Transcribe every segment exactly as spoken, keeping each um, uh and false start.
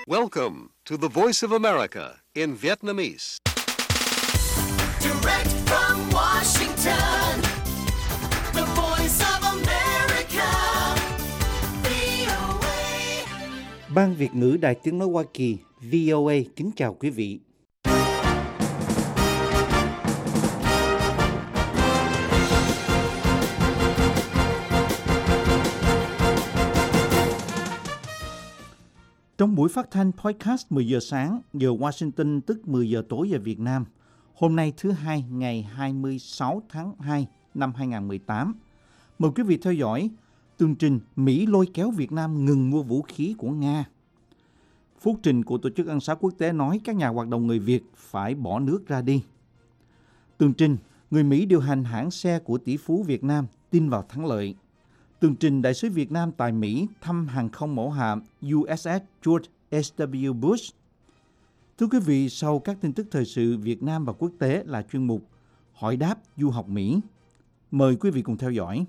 Welcome to the Voice of America in Vietnamese. Direct from Washington, the Voice of America, vê o a. Ban Việt ngữ Đài Tiếng nói Hoa Kỳ vê o a kính chào quý vị. Trong buổi phát thanh podcast mười giờ sáng giờ Washington tức mười giờ tối giờ Việt Nam, hôm nay thứ hai ngày hai mươi sáu tháng hai năm hai nghìn không trăm mười tám, mời quý vị theo dõi tường trình Mỹ lôi kéo Việt Nam ngừng mua vũ khí của Nga. Phúc trình của Tổ chức Ân xá Quốc tế nói các nhà hoạt động người Việt phải bỏ nước ra đi. Tường trình người Mỹ điều hành hãng xe của tỷ phú Việt Nam tin vào thắng lợi. Tường trình đại sứ Việt Nam tại Mỹ thăm hàng không mẫu hạm u ét ét George ét vê Bush. Thưa quý vị, sau các tin tức thời sự Việt Nam và quốc tế là chuyên mục Hỏi đáp du học Mỹ. Mời quý vị cùng theo dõi.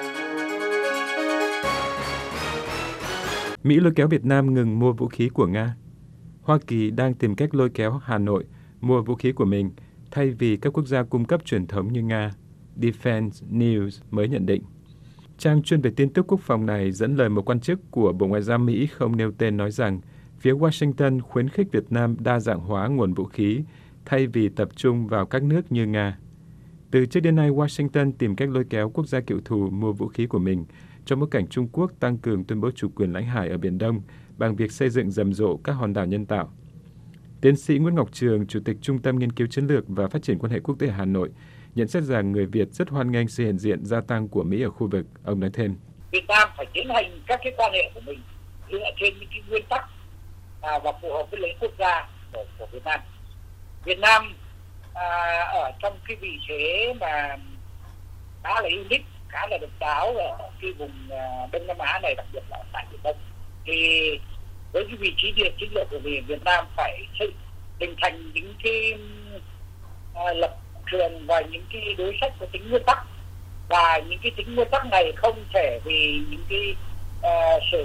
Mỹ lôi kéo Việt Nam ngừng mua vũ khí của Nga. Hoa Kỳ đang tìm cách lôi kéo Hà Nội mua vũ khí của mình thay vì các quốc gia cung cấp truyền thống như Nga. Defense News mới nhận định. Trang chuyên về tin tức quốc phòng này dẫn lời một quan chức của Bộ Ngoại giao Mỹ không nêu tên nói rằng phía Washington khuyến khích Việt Nam đa dạng hóa nguồn vũ khí thay vì tập trung vào các nước như Nga. Từ trước đến nay, Washington tìm cách lôi kéo quốc gia cựu thù mua vũ khí của mình trong bối cảnh Trung Quốc tăng cường tuyên bố chủ quyền lãnh hải ở Biển Đông bằng việc xây dựng rầm rộ các hòn đảo nhân tạo. Tiến sĩ Nguyễn Ngọc Trường, Chủ tịch Trung tâm Nghiên cứu Chiến lược và Phát triển quan hệ quốc tế Hà Nội, nhận xét rằng người Việt rất hoan nghênh sự hiện diện gia tăng của Mỹ ở khu vực. Ông nói thêm. Việt Nam phải tiến hành các cái quan hệ của mình dựa trên những cái nguyên tắc à, và phù hợp với lợi ích quốc gia của, của Việt Nam. Việt Nam à, ở trong cái vị thế mà khá là unique, khá là độc đáo ở cái vùng à, Đông Nam Á này, đặc biệt là tại Biển Đông. Thì với cái vị trí địa chiến lược của mình, Việt Nam phải hình thành những cái à, lập trường và những cái đối sách có tính nguyên tắc, và những cái tính nguyên tắc này không thể vì những cái uh, sự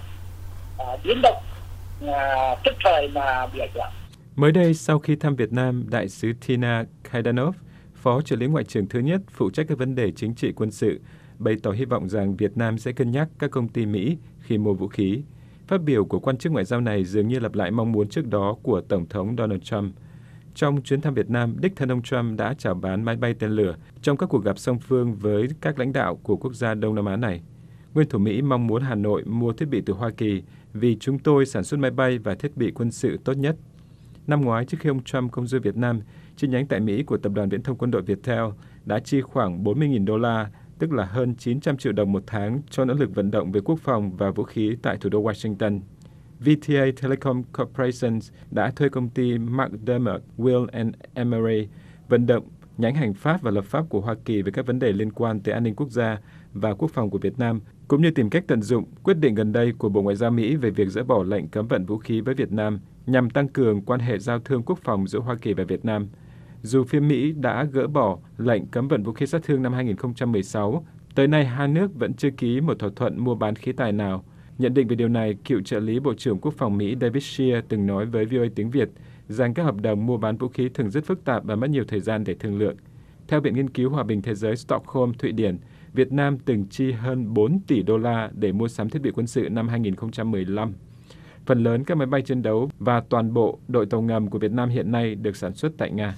uh, biến động uh, tức thời mà bị ảnh hưởng. Mới đây, sau khi thăm Việt Nam, đại sứ Tina Kaidanov, phó trợ lý ngoại trưởng thứ nhất phụ trách các vấn đề chính trị quân sự, bày tỏ hy vọng rằng Việt Nam sẽ cân nhắc các công ty Mỹ khi mua vũ khí. Phát biểu của quan chức ngoại giao này dường như lặp lại mong muốn trước đó của Tổng thống Donald Trump. Trong chuyến thăm Việt Nam, đích thân ông Trump đã chào bán máy bay tên lửa trong các cuộc gặp song phương với các lãnh đạo của quốc gia Đông Nam Á này. Nguyên thủ Mỹ mong muốn Hà Nội mua thiết bị từ Hoa Kỳ vì chúng tôi sản xuất máy bay và thiết bị quân sự tốt nhất. Năm ngoái, trước khi ông Trump công du Việt Nam, chi nhánh tại Mỹ của Tập đoàn Viễn thông Quân đội Viettel đã chi khoảng bốn mươi nghìn đô la, tức là hơn chín trăm triệu đồng một tháng cho nỗ lực vận động về quốc phòng và vũ khí tại thủ đô Washington. vê tê a Telecom Corporation đã thuê công ty McDermott, Will and Emery vận động nhánh hành pháp và lập pháp của Hoa Kỳ về các vấn đề liên quan tới an ninh quốc gia và quốc phòng của Việt Nam, cũng như tìm cách tận dụng quyết định gần đây của Bộ Ngoại giao Mỹ về việc dỡ bỏ lệnh cấm vận vũ khí với Việt Nam nhằm tăng cường quan hệ giao thương quốc phòng giữa Hoa Kỳ và Việt Nam. Dù phía Mỹ đã gỡ bỏ lệnh cấm vận vũ khí sát thương năm hai nghìn không trăm mười sáu, tới nay hai nước vẫn chưa ký một thỏa thuận mua bán khí tài nào. Nhận định về điều này, cựu trợ lý Bộ trưởng Quốc phòng Mỹ David Shear từng nói với vê o a tiếng Việt rằng các hợp đồng mua bán vũ khí thường rất phức tạp và mất nhiều thời gian để thương lượng. Theo Viện Nghiên cứu Hòa bình Thế giới Stockholm, Thụy Điển, Việt Nam từng chi hơn bốn tỷ đô la để mua sắm thiết bị quân sự năm hai nghìn không trăm mười lăm. Phần lớn các máy bay chiến đấu và toàn bộ đội tàu ngầm của Việt Nam hiện nay được sản xuất tại Nga.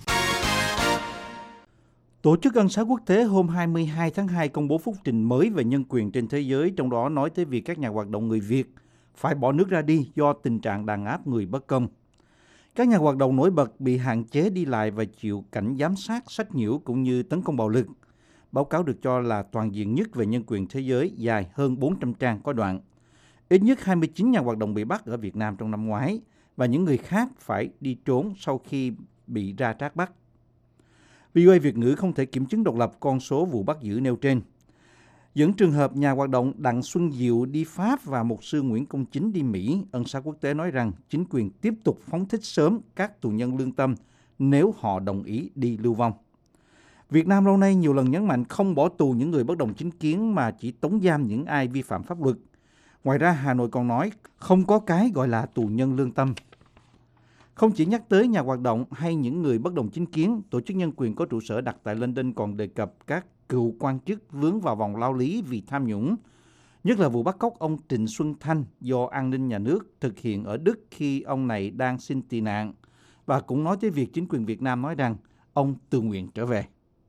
Tổ chức Ân xá Quốc tế hôm hai mươi hai tháng hai công bố phúc trình mới về nhân quyền trên thế giới, trong đó nói tới việc các nhà hoạt động người Việt phải bỏ nước ra đi do tình trạng đàn áp người bất công. Các nhà hoạt động nổi bật bị hạn chế đi lại và chịu cảnh giám sát, sách nhiễu cũng như tấn công bạo lực. Báo cáo được cho là toàn diện nhất về nhân quyền thế giới, dài hơn bốn trăm trang có đoạn. Ít nhất hai mươi chín nhà hoạt động bị bắt ở Việt Nam trong năm ngoái và những người khác phải đi trốn sau khi bị ra trát bắt. vê o a Việt ngữ không thể kiểm chứng độc lập con số vụ bắt giữ nêu trên. Dẫn trường hợp nhà hoạt động Đặng Xuân Diệu đi Pháp và mục sư Nguyễn Công Chính đi Mỹ, Ân xá Quốc tế nói rằng chính quyền tiếp tục phóng thích sớm các tù nhân lương tâm nếu họ đồng ý đi lưu vong. Việt Nam lâu nay nhiều lần nhấn mạnh không bỏ tù những người bất đồng chính kiến mà chỉ tống giam những ai vi phạm pháp luật. Ngoài ra, Hà Nội còn nói không có cái gọi là tù nhân lương tâm. Không chỉ nhắc tới nhà hoạt động hay những người bất đồng chính kiến, tổ chức nhân quyền có trụ sở đặt tại London còn đề cập các cựu quan chức vướng vào vòng lao lý vì tham nhũng, nhất là vụ bắt cóc ông Trịnh Xuân Thanh do an ninh nhà nước thực hiện ở Đức khi ông này đang xin tị nạn, và cũng nói tới việc chính quyền Việt Nam nói rằng ông tự nguyện trở về.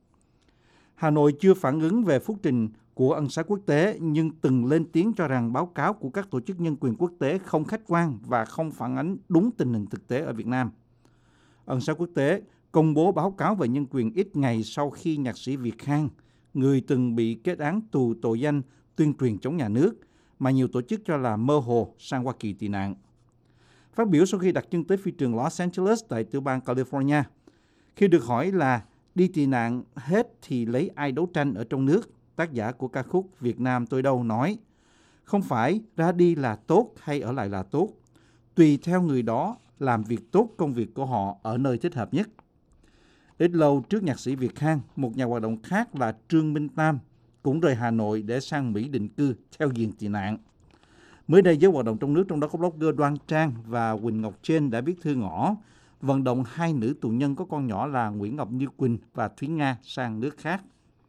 Hà Nội chưa phản ứng về phúc trình của ân xá quốc tế, nhưng từng lên tiếng cho rằng báo cáo của các tổ chức nhân quyền quốc tế không khách quan và không phản ánh đúng tình hình thực tế ở Việt Nam. Ân xá quốc tế công bố báo cáo về nhân quyền ít ngày sau khi nhạc sĩ Việt Khang, người từng bị kết án tù tội danh tuyên truyền chống nhà nước, mà nhiều tổ chức cho là mơ hồ, sang Hoa Kỳ tị nạn. Phát biểu sau khi đặt chân tới phi trường Los Angeles tại tiểu bang California, khi được hỏi là đi tị nạn hết thì lấy ai đấu tranh ở trong nước, tác giả của ca khúc Việt Nam Tôi Đâu nói, không phải ra đi là tốt hay ở lại là tốt, tùy theo người đó làm việc tốt công việc của họ ở nơi thích hợp nhất. Ít lâu trước nhạc sĩ Việt Khang, một nhà hoạt động khác là Trương Minh Tam cũng rời Hà Nội để sang Mỹ định cư theo diện tị nạn. Mới đây, giới hoạt động trong nước, trong đó có blogger Đoan Trang và Quỳnh Ngọc Trên đã viết thư ngỏ vận động hai nữ tù nhân có con nhỏ là Nguyễn Ngọc Như Quỳnh và Thúy Nga sang nước khác.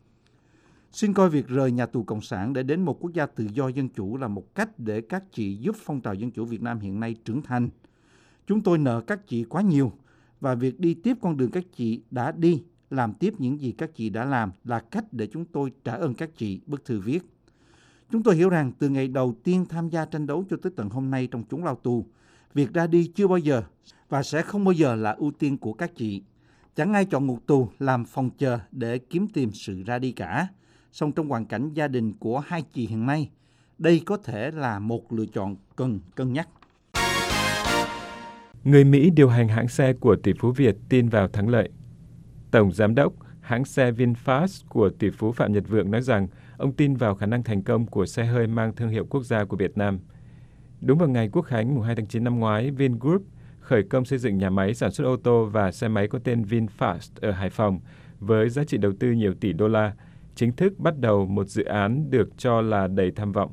Xin coi việc rời nhà tù Cộng sản để đến một quốc gia tự do dân chủ là một cách để các chị giúp phong trào dân chủ Việt Nam hiện nay trưởng thành. Chúng tôi nợ các chị quá nhiều, và việc đi tiếp con đường các chị đã đi, làm tiếp những gì các chị đã làm là cách để chúng tôi trả ơn các chị, bức thư viết. Chúng tôi hiểu rằng từ ngày đầu tiên tham gia tranh đấu cho tới tận hôm nay trong chốn lao tù, việc ra đi chưa bao giờ và sẽ không bao giờ là ưu tiên của các chị. Chẳng ai chọn ngục tù làm phòng chờ để kiếm tìm sự ra đi cả. Song trong hoàn cảnh gia đình của hai chị hiện nay, đây có thể là một lựa chọn cần cân nhắc. Người Mỹ điều hành hãng xe của tỷ phú Việt tin vào thắng lợi. Tổng giám đốc hãng xe VinFast của tỷ phú Phạm Nhật Vượng nói rằng ông tin vào khả năng thành công của xe hơi mang thương hiệu quốc gia của Việt Nam. Đúng vào ngày Quốc khánh mùng hai tháng chín năm ngoái, Vingroup khởi công xây dựng nhà máy sản xuất ô tô và xe máy có tên VinFast ở Hải Phòng với giá trị đầu tư nhiều tỷ đô la, chính thức bắt đầu một dự án được cho là đầy tham vọng.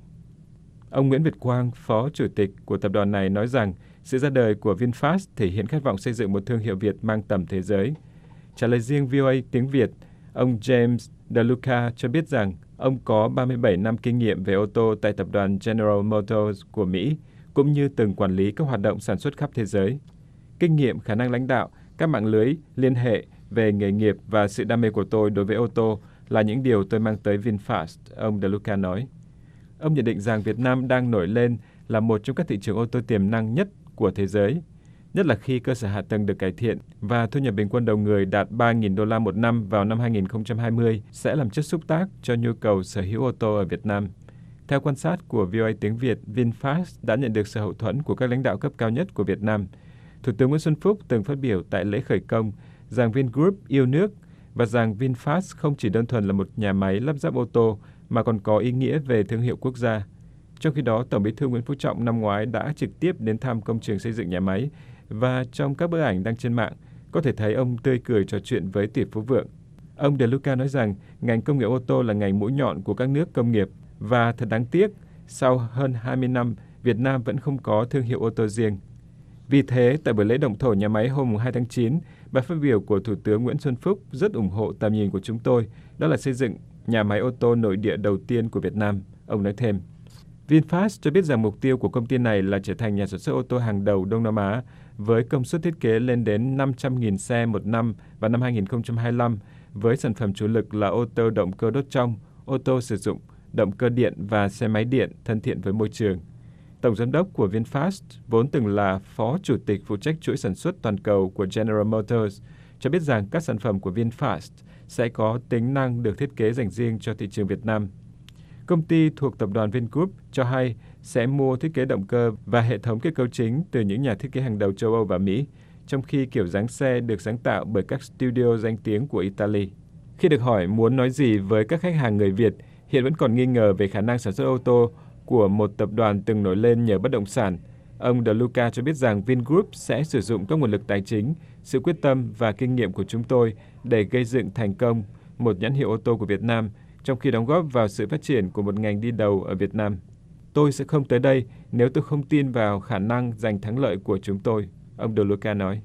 Ông Nguyễn Việt Quang, phó chủ tịch của tập đoàn này nói rằng sự ra đời của VinFast thể hiện khát vọng xây dựng một thương hiệu Việt mang tầm thế giới. Trả lời riêng vê o a tiếng Việt, ông James DeLuca cho biết rằng ông có ba mươi bảy năm kinh nghiệm về ô tô tại tập đoàn General Motors của Mỹ, cũng như từng quản lý các hoạt động sản xuất khắp thế giới. Kinh nghiệm, khả năng lãnh đạo, các mạng lưới, liên hệ về nghề nghiệp và sự đam mê của tôi đối với ô tô là những điều tôi mang tới VinFast, ông DeLuca nói. Ông nhận định rằng Việt Nam đang nổi lên là một trong các thị trường ô tô tiềm năng nhất của thế giới, nhất là khi cơ sở hạ tầng được cải thiện và thu nhập bình quân đầu người đạt ba nghìn đô la một năm vào năm hai nghìn không trăm hai mươi sẽ làm chất xúc tác cho nhu cầu sở hữu ô tô ở Việt Nam. Theo quan sát của vê o a tiếng Việt, VinFast đã nhận được sự hậu thuẫn của các lãnh đạo cấp cao nhất của Việt Nam. Thủ tướng Nguyễn Xuân Phúc từng phát biểu tại lễ khởi công rằng Vingroup yêu nước và rằng VinFast không chỉ đơn thuần là một nhà máy lắp ráp ô tô mà còn có ý nghĩa về thương hiệu quốc gia. Trong khi đó, Tổng Bí thư Nguyễn Phú Trọng năm ngoái đã trực tiếp đến thăm công trường xây dựng nhà máy, và trong các bức ảnh đăng trên mạng, có thể thấy ông tươi cười trò chuyện với tỷ phú Vượng. Ông DeLuca nói rằng ngành công nghiệp ô tô là ngành mũi nhọn của các nước công nghiệp, và thật đáng tiếc, sau hơn hai mươi năm, Việt Nam vẫn không có thương hiệu ô tô riêng. Vì thế, tại buổi lễ động thổ nhà máy hôm hai tháng chín, bài phát biểu của Thủ tướng Nguyễn Xuân Phúc rất ủng hộ tầm nhìn của chúng tôi, đó là xây dựng nhà máy ô tô nội địa đầu tiên của Việt Nam. Ông nói thêm. VinFast cho biết rằng mục tiêu của công ty này là trở thành nhà sản xuất ô tô hàng đầu Đông Nam Á, với công suất thiết kế lên đến năm trăm nghìn xe một năm vào năm hai nghìn không trăm hai mươi lăm, với sản phẩm chủ lực là ô tô động cơ đốt trong, ô tô sử dụng động cơ điện và xe máy điện thân thiện với môi trường. Tổng giám đốc của VinFast, vốn từng là phó chủ tịch phụ trách chuỗi sản xuất toàn cầu của General Motors, cho biết rằng các sản phẩm của VinFast sẽ có tính năng được thiết kế dành riêng cho thị trường Việt Nam. Công ty thuộc tập đoàn Vingroup cho hay sẽ mua thiết kế động cơ và hệ thống kết cấu chính từ những nhà thiết kế hàng đầu châu Âu và Mỹ, trong khi kiểu dáng xe được sáng tạo bởi các studio danh tiếng của Italy. Khi được hỏi muốn nói gì với các khách hàng người Việt, hiện vẫn còn nghi ngờ về khả năng sản xuất ô tô của một tập đoàn từng nổi lên nhờ bất động sản, ông DeLuca cho biết rằng Vingroup sẽ sử dụng các nguồn lực tài chính, sự quyết tâm và kinh nghiệm của chúng tôi để gây dựng thành công một nhãn hiệu ô tô của Việt Nam, trong khi đóng góp vào sự phát triển của một ngành đi đầu ở Việt Nam. Tôi tôi sẽ không tới đây nếu tôi không tin vào khả năng giành thắng lợi của chúng tôi, ông De Luca nói.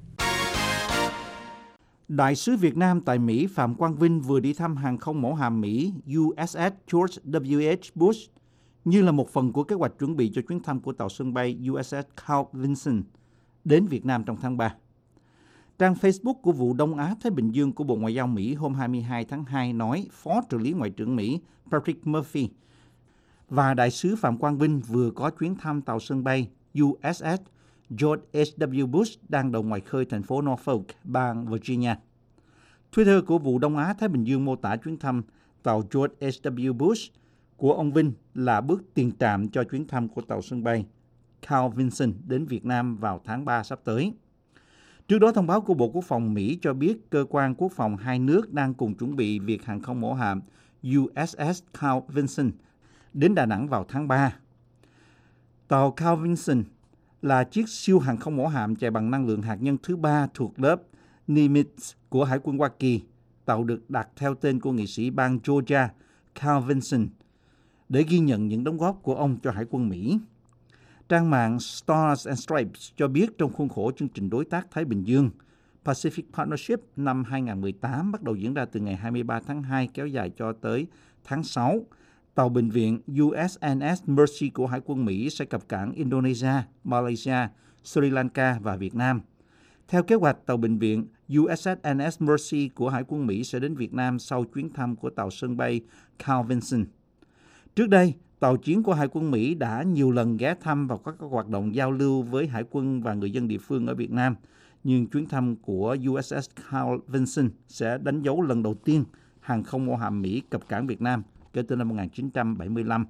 Đại sứ Việt Nam tại Mỹ Phạm Quang Vinh vừa đi thăm hàng không mẫu hạm Mỹ u ét ét George W H Bush như là một phần của kế hoạch chuẩn bị cho chuyến thăm của tàu sân bay u ét ét Carl Vinson đến Việt Nam trong tháng ba. Trang Facebook của vụ Đông Á Thái Bình Dương của Bộ Ngoại giao Mỹ hôm hai mươi hai tháng hai nói Phó trợ lý Ngoại trưởng Mỹ Patrick Murphy và Đại sứ Phạm Quang Vinh vừa có chuyến thăm tàu sân bay u ét ét George H W Bush đang đậu ngoài khơi thành phố Norfolk, bang Virginia. Twitter của vụ Đông Á Thái Bình Dương mô tả chuyến thăm tàu George H W Bush của ông Vinh là bước tiền trạm cho chuyến thăm của tàu sân bay Carl Vinson đến Việt Nam vào tháng ba sắp tới. Trước đó, thông báo của Bộ Quốc phòng Mỹ cho biết cơ quan quốc phòng hai nước đang cùng chuẩn bị việc hàng không mẫu hạm u ét ét Carl Vinson đến Đà Nẵng vào tháng ba. Tàu Carl Vinson là chiếc siêu hàng không mẫu hạm chạy bằng năng lượng hạt nhân thứ ba thuộc lớp Nimitz của Hải quân Hoa Kỳ. Tàu được đặt theo tên của nghị sĩ bang Georgia Carl Vinson để ghi nhận những đóng góp của ông cho Hải quân Mỹ. Trang mạng Stars and Stripes cho biết trong khuôn khổ chương trình đối tác Thái Bình Dương Pacific Partnership năm hai không một tám bắt đầu diễn ra từ ngày hai mươi ba tháng hai kéo dài cho tới tháng sáu. Tàu bệnh viện u ét en ét Mercy của Hải quân Mỹ sẽ cập cảng Indonesia, Malaysia, Sri Lanka và Việt Nam. Theo kế hoạch, tàu bệnh viện u ét en ét Mercy của Hải quân Mỹ sẽ đến Việt Nam sau chuyến thăm của tàu sân bay Carl Vinson. Trước đây, tàu chiến của Hải quân Mỹ đã nhiều lần ghé thăm và có các hoạt động giao lưu với Hải quân và người dân địa phương ở Việt Nam. Nhưng chuyến thăm của u ét ét Carl Vinson sẽ đánh dấu lần đầu tiên hàng không mẫu hạm Mỹ cập cảng Việt Nam kể từ năm một nghìn chín trăm bảy mươi lăm.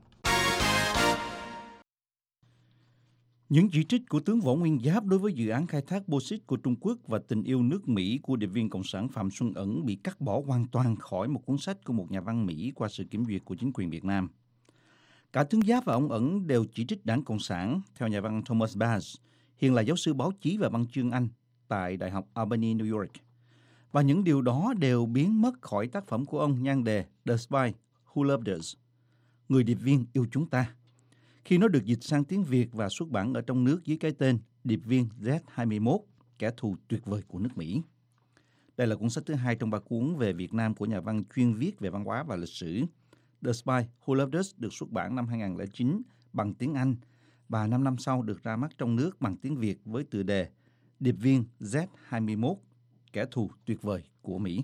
Những chỉ trích của tướng Võ Nguyên Giáp đối với dự án khai thác bauxit của Trung Quốc và tình yêu nước Mỹ của điệp viên Cộng sản Phạm Xuân Ẩn bị cắt bỏ hoàn toàn khỏi một cuốn sách của một nhà văn Mỹ qua sự kiểm duyệt của chính quyền Việt Nam. Cả tướng Giáp và ông Ẩn đều chỉ trích Đảng Cộng sản, theo nhà văn Thomas Bass, hiện là giáo sư báo chí và văn chương Anh tại Đại học Albany, New York. Và những điều đó đều biến mất khỏi tác phẩm của ông nhan đề The Spy Who Loved Us, Người điệp viên yêu chúng ta, khi nó được dịch sang tiếng Việt và xuất bản ở trong nước dưới cái tên Điệp viên Z hai mươi mốt, Kẻ thù tuyệt vời của nước Mỹ. Đây là cuốn sách thứ hai trong ba cuốn về Việt Nam của nhà văn chuyên viết về văn hóa và lịch sử. The Spy Who Loved Us được xuất bản năm hai không không chín bằng tiếng Anh và năm năm sau được ra mắt trong nước bằng tiếng Việt với tựa đề Điệp viên Z hai mươi mốt, Kẻ thù tuyệt vời của Mỹ.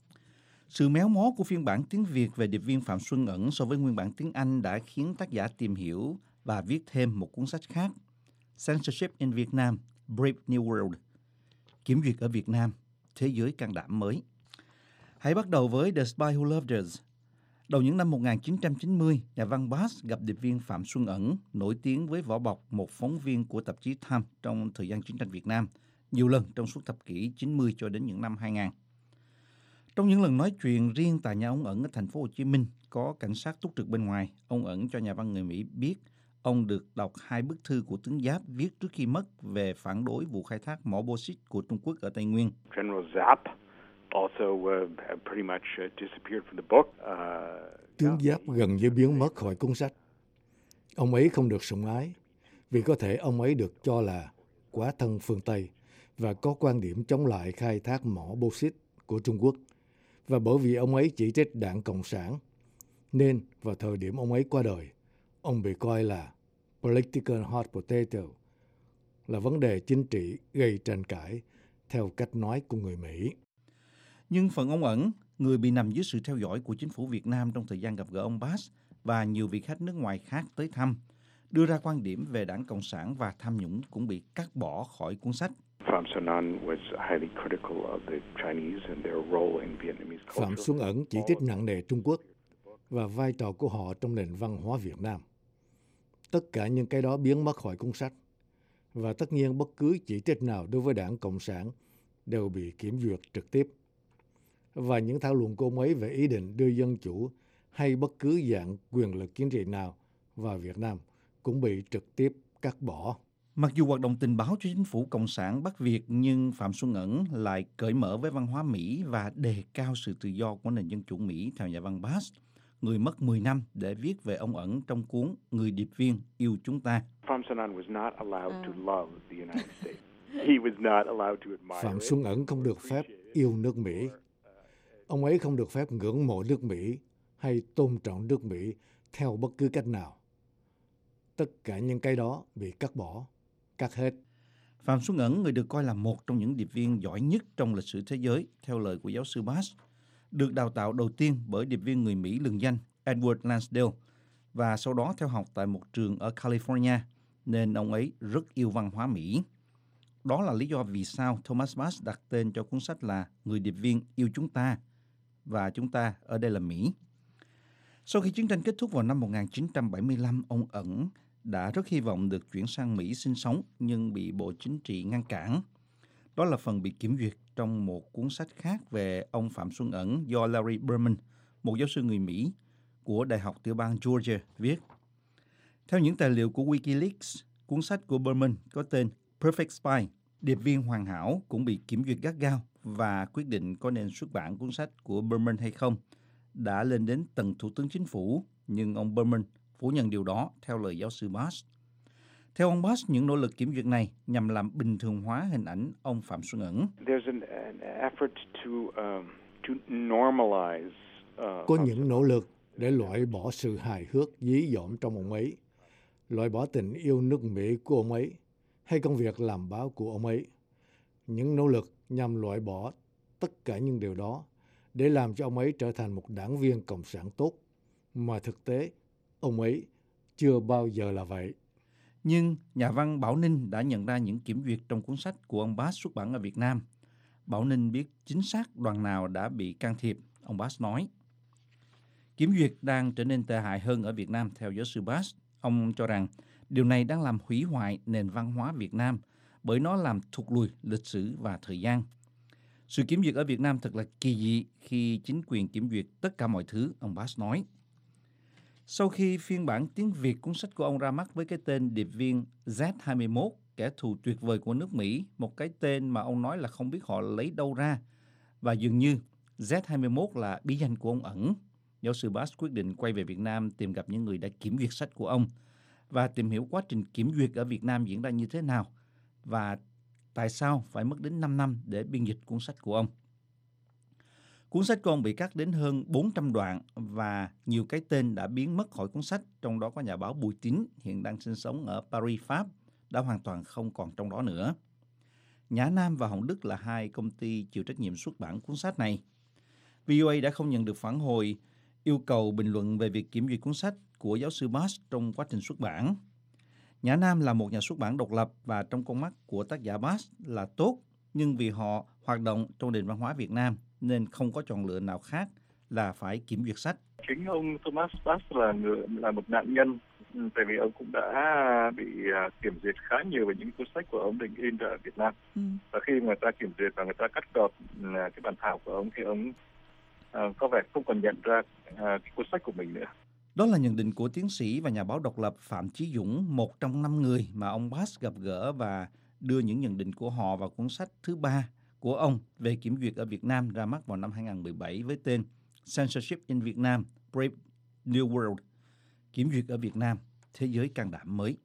Sự méo mó của phiên bản tiếng Việt về điệp viên Phạm Xuân Ẩn so với nguyên bản tiếng Anh đã khiến tác giả tìm hiểu và viết thêm một cuốn sách khác, Censorship in Vietnam, Brave New World, Kiểm duyệt ở Việt Nam, Thế giới can đảm mới. Hãy bắt đầu với The Spy Who Loved Us. Đầu những năm một nghìn chín trăm chín mươi, nhà văn Bass gặp điệp viên Phạm Xuân Ẩn, nổi tiếng với vỏ bọc một phóng viên của tạp chí Time trong thời gian chiến tranh Việt Nam, nhiều lần trong suốt thập kỷ chín mươi cho đến những năm hai nghìn. Trong những lần nói chuyện riêng tại nhà ông Ẩn ở thành phố Hồ Chí Minh, có cảnh sát túc trực bên ngoài, ông Ẩn cho nhà văn người Mỹ biết ông được đọc hai bức thư của tướng Giáp viết trước khi mất về phản đối vụ khai thác mỏ bauxit của Trung Quốc ở Tây Nguyên. General Giáp also uh, pretty much uh, disappeared from the book. Uh, Tướng Giáp gần như biến mất khỏi cuốn sách. Ông ấy không được sủng ái vì có thể ông ấy được cho là quá thân phương Tây và có quan điểm chống lại khai thác mỏ bauxit của Trung Quốc. Và bởi vì ông ấy chỉ trích Đảng Cộng sản, nên vào thời điểm ông ấy qua đời, ông bị coi là political hot potato, là vấn đề chính trị gây tranh cãi theo cách nói của người Mỹ. Nhưng phần ông Ẩn, người bị nằm dưới sự theo dõi của chính phủ Việt Nam trong thời gian gặp gỡ ông Bass và nhiều vị khách nước ngoài khác tới thăm, đưa ra quan điểm về Đảng Cộng sản và tham nhũng cũng bị cắt bỏ khỏi cuốn sách. Phạm Xuân Ẩn was highly critical of the Chinese and their role in Vietnamese culture. Phạm Xuân Ẩn chỉ trích nặng nề Trung Quốc và vai trò của họ trong nền văn hóa Việt Nam. Tất cả những cái đó biến mất khỏi cuốn sách. Và tất nhiên bất cứ chỉ trích nào đối với Đảng Cộng sản đều bị kiểm duyệt trực tiếp. Và những thảo luận của ông ấy về ý định đưa dân chủ hay bất cứ dạng quyền lực chính trị nào vào Việt Nam cũng bị trực tiếp cắt bỏ. Mặc dù hoạt động tình báo cho chính phủ Cộng sản Bắc Việt, nhưng Phạm Xuân Ẩn lại cởi mở với văn hóa Mỹ và đề cao sự tự do của nền dân chủ Mỹ, theo nhà văn Bass. người mất mười năm để viết về ông Ẩn trong cuốn Người điệp viên yêu chúng ta. Phạm Xuân Ẩn was not allowed to love the United States. He was not allowed to admire Phạm it. Xuân Ẩn không được phép yêu nước Mỹ. Ông ấy không được phép ngưỡng mộ nước Mỹ hay tôn trọng nước Mỹ theo bất cứ cách nào. Tất cả những cái đó bị cắt bỏ, cắt hết. Phạm Xuân Ẩn, người được coi là một trong những điệp viên giỏi nhất trong lịch sử thế giới, theo lời của giáo sư Bass, được đào tạo đầu tiên bởi điệp viên người Mỹ lừng danh Edward Lansdale và sau đó theo học tại một trường ở California, nên ông ấy rất yêu văn hóa Mỹ. Đó là lý do vì sao Thomas Bass đặt tên cho cuốn sách là Người điệp viên yêu chúng ta, và chúng ta ở đây là Mỹ. Sau khi chiến tranh kết thúc vào năm một nghìn chín trăm bảy mươi lăm, ông Ẩn đã rất hy vọng được chuyển sang Mỹ sinh sống nhưng bị Bộ Chính trị ngăn cản. Đó là phần bị kiểm duyệt trong một cuốn sách khác về ông Phạm Xuân Ẩn do Larry Berman, một giáo sư người Mỹ của Đại học tiểu bang Georgia viết. Theo những tài liệu của WikiLeaks, cuốn sách của Berman có tên Perfect Spy, điệp viên hoàn hảo, cũng bị kiểm duyệt gắt gao, và quyết định có nên xuất bản cuốn sách của Berman hay không đã lên đến tầng Thủ tướng Chính phủ, nhưng ông Berman phủ nhận điều đó theo lời giáo sư Bass. Theo ông Bass, những nỗ lực kiểm duyệt này nhằm làm bình thường hóa hình ảnh ông Phạm Xuân Ẩn. There's an, an effort to um, to normalize. Uh, Có những nỗ lực để loại bỏ sự hài hước dí dỏm trong ông ấy, loại bỏ tình yêu nước Mỹ của ông ấy hay công việc làm báo của ông ấy. Những nỗ lực nhằm loại bỏ tất cả những điều đó để làm cho ông ấy trở thành một đảng viên cộng sản tốt, mà thực tế ông ấy chưa bao giờ là vậy. Nhưng nhà văn Bảo Ninh đã nhận ra những kiểm duyệt trong cuốn sách của ông Bass xuất bản ở Việt Nam. Bảo Ninh biết chính xác đoàn nào đã bị can thiệp, ông Bass nói. Kiểm duyệt đang trở nên tệ hại hơn ở Việt Nam theo giáo sư Bass. Ông cho rằng điều này đang làm hủy hoại nền văn hóa Việt Nam bởi nó làm thụt lùi lịch sử và thời gian. Sự kiểm duyệt ở Việt Nam thật là kỳ dị khi chính quyền kiểm duyệt tất cả mọi thứ, ông Bass nói. Sau khi phiên bản tiếng Việt cuốn sách của ông ra mắt với cái tên điệp viên Z hai mươi mốt, kẻ thù tuyệt vời của nước Mỹ, một cái tên mà ông nói là không biết họ lấy đâu ra, và dường như Z hai mươi mốt là bí danh của ông Ẩn, giáo sư Bass quyết định quay về Việt Nam tìm gặp những người đã kiểm duyệt sách của ông và tìm hiểu quá trình kiểm duyệt ở Việt Nam diễn ra như thế nào và tại sao phải mất đến năm năm để biên dịch cuốn sách của ông. Cuốn sách của ông bị cắt đến hơn bốn trăm đoạn và nhiều cái tên đã biến mất khỏi cuốn sách, trong đó có nhà báo Bùi Tín hiện đang sinh sống ở Paris, Pháp, đã hoàn toàn không còn trong đó nữa. Nhã Nam và Hồng Đức là hai công ty chịu trách nhiệm xuất bản cuốn sách này. vê o a đã không nhận được phản hồi yêu cầu bình luận về việc kiểm duyệt cuốn sách của giáo sư Bass trong quá trình xuất bản. Nhã Nam là một nhà xuất bản độc lập và trong con mắt của tác giả Bass là tốt, nhưng vì họ hoạt động trong nền văn hóa Việt Nam nên không có chọn lựa nào khác là phải kiểm duyệt sách. Chính ông Thomas Bass là người là một nạn nhân, tại vì ông cũng đã bị kiểm duyệt khá nhiều về những cuốn sách của ông định in ở Việt Nam. Ừ. Và khi người ta kiểm duyệt và người ta cắt gọt cái bản thảo của ông thì ông uh, có vẻ không còn nhận ra uh, cái cuốn sách của mình nữa. Đó là nhận định của tiến sĩ và nhà báo độc lập Phạm Chí Dũng, một trong năm người mà ông Bass gặp gỡ và đưa những nhận định của họ vào cuốn sách thứ ba của ông về kiểm duyệt ở Việt Nam ra mắt vào năm hai không một bảy với tên Censorship in Vietnam, Brave New World, kiểm duyệt ở Việt Nam, thế giới can đảm mới.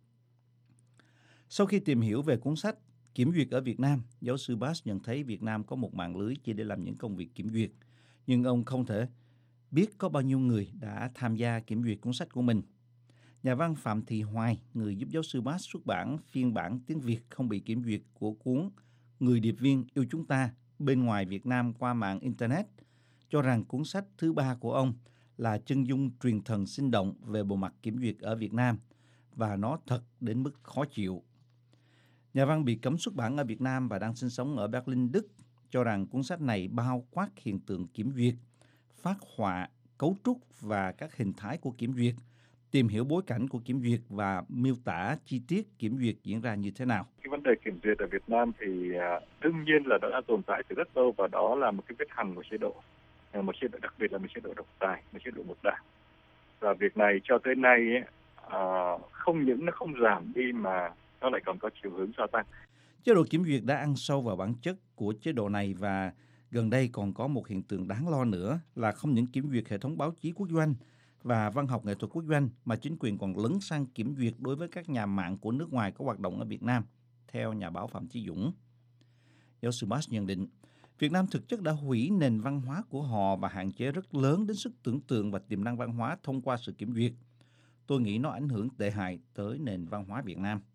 Sau khi tìm hiểu về cuốn sách Kiểm duyệt ở Việt Nam, giáo sư Bass nhận thấy Việt Nam có một mạng lưới chỉ để làm những công việc kiểm duyệt, nhưng ông không thể biết có bao nhiêu người đã tham gia kiểm duyệt cuốn sách của mình. Nhà văn Phạm Thị Hoài, người giúp giáo sư Bass xuất bản phiên bản tiếng Việt không bị kiểm duyệt của cuốn Người điệp viên yêu chúng ta bên ngoài Việt Nam qua mạng Internet, cho rằng cuốn sách thứ ba của ông là chân dung truyền thần sinh động về bộ mặt kiểm duyệt ở Việt Nam, và nó thật đến mức khó chịu. Nhà văn bị cấm xuất bản ở Việt Nam và đang sinh sống ở Berlin, Đức, cho rằng cuốn sách này bao quát hiện tượng kiểm duyệt, phác họa, cấu trúc và các hình thái của kiểm duyệt, tìm hiểu bối cảnh của kiểm duyệt và miêu tả chi tiết kiểm duyệt diễn ra như thế nào. Cái vấn đề kiểm duyệt ở Việt Nam thì uh, đương nhiên là đã tồn tại từ rất lâu, và đó là một cái vết hằn của chế độ, một chế độ đặc biệt là một chế độ độc tài, một chế độ một đảng. Và việc này cho tới nay ấy, uh, không những nó không giảm đi mà nó lại còn có chiều hướng gia tăng. Chế độ kiểm duyệt đã ăn sâu vào bản chất của chế độ này và Gần đây còn có một hiện tượng đáng lo nữa là không những kiểm duyệt hệ thống báo chí quốc doanh và văn học nghệ thuật quốc doanh mà chính quyền còn lấn sang kiểm duyệt đối với các nhà mạng của nước ngoài có hoạt động ở Việt Nam, theo nhà báo Phạm Chí Dũng. Giáo sư Marx nhận định, Việt Nam thực chất đã hủy nền văn hóa của họ và hạn chế rất lớn đến sức tưởng tượng và tiềm năng văn hóa thông qua sự kiểm duyệt. Tôi nghĩ nó ảnh hưởng tệ hại tới nền văn hóa Việt Nam.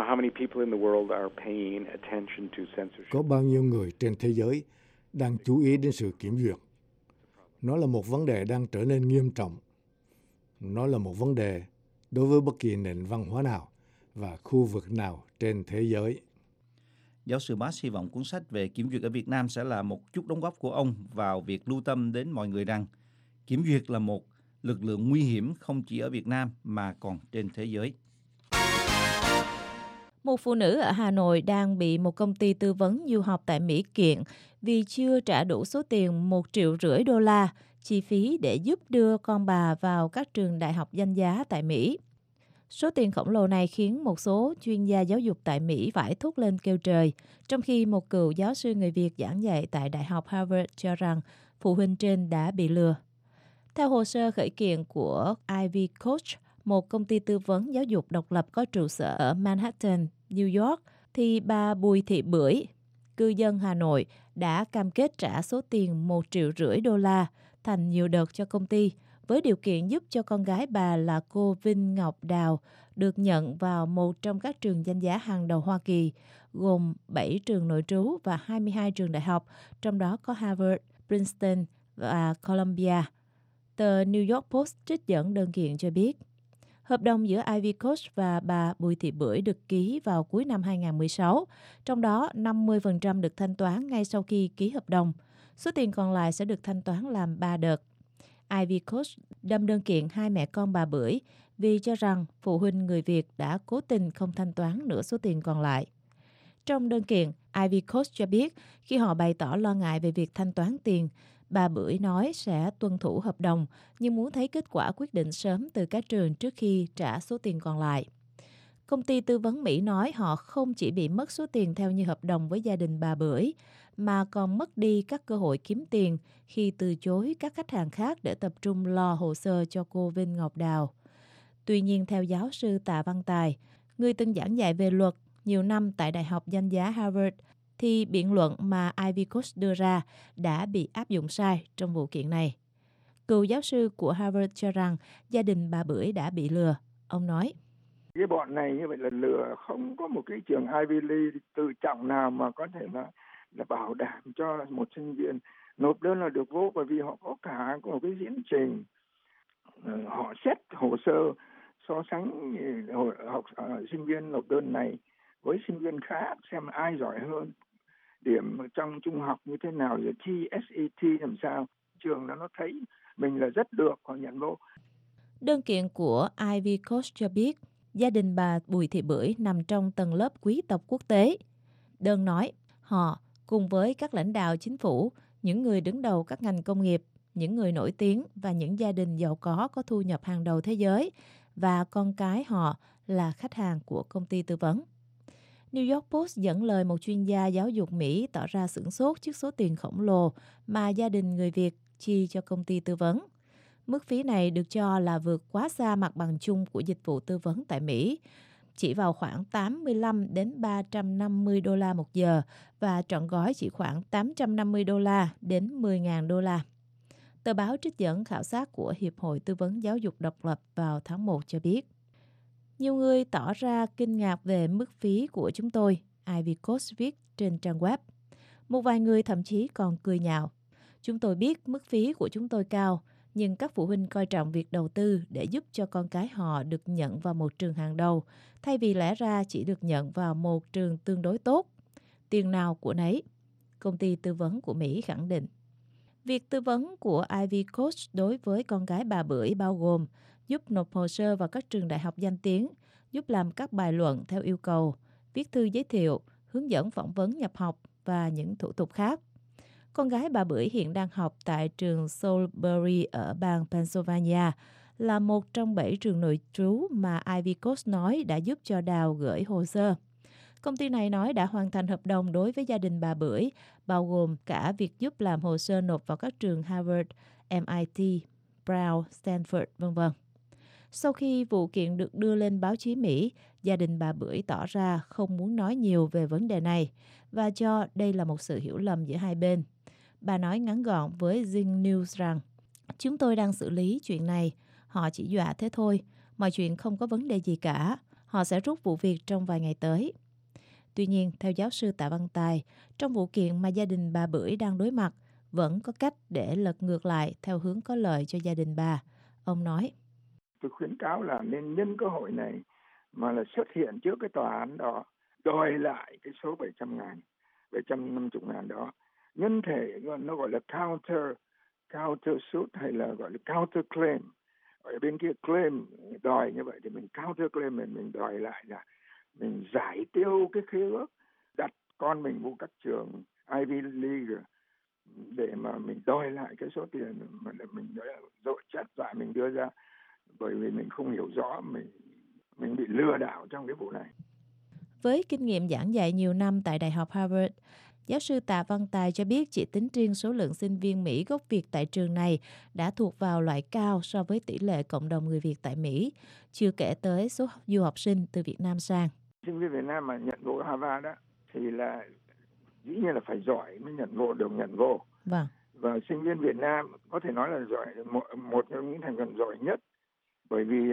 Có bao nhiêu người trên thế giới đang chú ý đến sự kiểm duyệt? Nó là một vấn đề đang trở nên nghiêm trọng. Nó là một vấn đề đối với bất kỳ nền văn hóa nào và khu vực nào trên thế giới. Giáo sư Marx hy vọng cuốn sách về kiểm duyệt ở Việt Nam sẽ là một chút đóng góp của ông vào việc lưu tâm đến mọi người rằng kiểm duyệt là một lực lượng nguy hiểm không chỉ ở Việt Nam mà còn trên thế giới. Một phụ nữ ở Hà Nội đang bị một công ty tư vấn du học tại Mỹ kiện vì chưa trả đủ số tiền một triệu rưỡi đô la chi phí để giúp đưa con bà vào các trường đại học danh giá tại Mỹ. Số tiền khổng lồ này khiến một số chuyên gia giáo dục tại Mỹ phải thốt lên kêu trời, trong khi một cựu giáo sư người Việt giảng dạy tại Đại học Harvard cho rằng phụ huynh trên đã bị lừa. Theo hồ sơ khởi kiện của Ivy Coach, một công ty tư vấn giáo dục độc lập có trụ sở ở Manhattan, New York, thì bà Bùi Thị Bưởi, cư dân Hà Nội, đã cam kết trả số tiền một triệu rưỡi đô la thành nhiều đợt cho công ty, với điều kiện giúp cho con gái bà là cô Vinh Ngọc Đào được nhận vào một trong các trường danh giá hàng đầu Hoa Kỳ, gồm bảy trường nội trú và hai mươi hai trường đại học, trong đó có Harvard, Princeton và Columbia. Tờ New York Post trích dẫn đơn kiện cho biết, hợp đồng giữa Ivy Coach và bà Bùi Thị Bưởi được ký vào cuối năm hai không một sáu, trong đó năm mươi phần trăm được thanh toán ngay sau khi ký hợp đồng. Số tiền còn lại sẽ được thanh toán làm ba đợt. Ivy Coach đâm đơn kiện hai mẹ con bà Bưởi vì cho rằng phụ huynh người Việt đã cố tình không thanh toán nửa số tiền còn lại. Trong đơn kiện, Ivy Coach cho biết khi họ bày tỏ lo ngại về việc thanh toán tiền, bà Bưởi nói sẽ tuân thủ hợp đồng nhưng muốn thấy kết quả quyết định sớm từ các trường trước khi trả số tiền còn lại. Công ty tư vấn Mỹ nói họ không chỉ bị mất số tiền theo như hợp đồng với gia đình bà Bưởi, mà còn mất đi các cơ hội kiếm tiền khi từ chối các khách hàng khác để tập trung lo hồ sơ cho cô Vinh Ngọc Đào. Tuy nhiên, theo giáo sư Tạ Văn Tài, người từng giảng dạy về luật nhiều năm tại Đại học danh giá Harvard, thì biện luận mà Ivy Coach đưa ra đã bị áp dụng sai trong vụ kiện này. Cựu giáo sư của Harvard cho rằng gia đình bà Bưởi đã bị lừa. Ông nói, cái bọn này như vậy là lừa, không có một cái trường Ivy League tự trọng nào mà có thể là, là bảo đảm cho một sinh viên nộp đơn là được vô, bởi vì họ có cả một cái diễn trình, họ xét hồ sơ so sánh học uh, sinh viên nộp đơn này với sinh viên khác xem ai giỏi hơn, điểm trong trung học như thế nào, rồi thi ét a tê làm sao, trường đó nó thấy mình là rất được, họ nhận vô. Đơn kiện của Ivy Coach cho biết gia đình bà Bùi Thị Bưởi nằm trong tầng lớp quý tộc quốc tế. Đơn nói họ cùng với các lãnh đạo chính phủ, những người đứng đầu các ngành công nghiệp, những người nổi tiếng và những gia đình giàu có có thu nhập hàng đầu thế giới và con cái họ là khách hàng của công ty tư vấn. New York Post dẫn lời một chuyên gia giáo dục Mỹ tỏ ra sửng sốt trước số tiền khổng lồ mà gia đình người Việt chi cho công ty tư vấn. Mức phí này được cho là vượt quá xa mặt bằng chung của dịch vụ tư vấn tại Mỹ, chỉ vào khoảng tám mươi lăm đến ba trăm năm mươi đô la một giờ và trọn gói chỉ khoảng tám trăm năm mươi đô la đến mười nghìn đô la. Tờ báo trích dẫn khảo sát của Hiệp hội Tư vấn Giáo dục Độc lập vào tháng một cho biết, nhiều người tỏ ra kinh ngạc về mức phí của chúng tôi, Ivy Coach viết trên trang web. Một vài người thậm chí còn cười nhạo. Chúng tôi biết mức phí của chúng tôi cao, nhưng các phụ huynh coi trọng việc đầu tư để giúp cho con cái họ được nhận vào một trường hàng đầu, thay vì lẽ ra chỉ được nhận vào một trường tương đối tốt. Tiền nào của nấy, công ty tư vấn của Mỹ khẳng định. Việc tư vấn của Ivy Coach đối với con gái bà Bưởi bao gồm giúp nộp hồ sơ vào các trường đại học danh tiếng, giúp làm các bài luận theo yêu cầu, viết thư giới thiệu, hướng dẫn phỏng vấn nhập học và những thủ tục khác. Con gái bà Bưởi hiện đang học tại trường Salisbury ở bang Pennsylvania, là một trong bảy trường nội trú mà Ivy Coach nói đã giúp cho Đào gửi hồ sơ. Công ty này nói đã hoàn thành hợp đồng đối với gia đình bà Bưởi, bao gồm cả việc giúp làm hồ sơ nộp vào các trường Harvard, em I T, Brown, Stanford, vân vân. Sau khi vụ kiện được đưa lên báo chí Mỹ, gia đình bà Bưởi tỏ ra không muốn nói nhiều về vấn đề này và cho đây là một sự hiểu lầm giữa hai bên. Bà nói ngắn gọn với Zing News rằng, chúng tôi đang xử lý chuyện này, họ chỉ dọa thế thôi, mọi chuyện không có vấn đề gì cả, họ sẽ rút vụ việc trong vài ngày tới. Tuy nhiên, theo giáo sư Tạ Văn Tài, trong vụ kiện mà gia đình bà Bưởi đang đối mặt, vẫn có cách để lật ngược lại theo hướng có lợi cho gia đình bà. Ông nói, tôi khuyến cáo là nên nhân cơ hội này mà là xuất hiện trước cái tòa án đó, đòi lại cái số bảy trăm ngàn, bảy trăm năm mươi ngàn đó. Nhân thể nó gọi là counter, counter suit hay là gọi là counter claim. Ở bên kia claim đòi như vậy thì mình counter claim, mình, mình đòi lại là mình giải tiêu cái khế ước, đặt con mình vô các trường Ivy League để mà mình đòi lại cái số tiền mà mình đã dội chất lại mình đưa ra, bởi vì mình không hiểu rõ, mình mình bị lừa đảo trong cái vụ này. Với kinh nghiệm giảng dạy nhiều năm tại Đại học Harvard, giáo sư Tạ Văn Tài cho biết chỉ tính riêng số lượng sinh viên Mỹ gốc Việt tại trường này đã thuộc vào loại cao so với tỷ lệ cộng đồng người Việt tại Mỹ, chưa kể tới số du học sinh từ Việt Nam sang. Sinh viên Việt Nam mà nhận vô Harvard đó thì là dĩ nhiên là phải giỏi mới nhận vô, được nhận vô. Vâng. Và sinh viên Việt Nam có thể nói là giỏi, một, một trong những thành phần giỏi nhất, bởi vì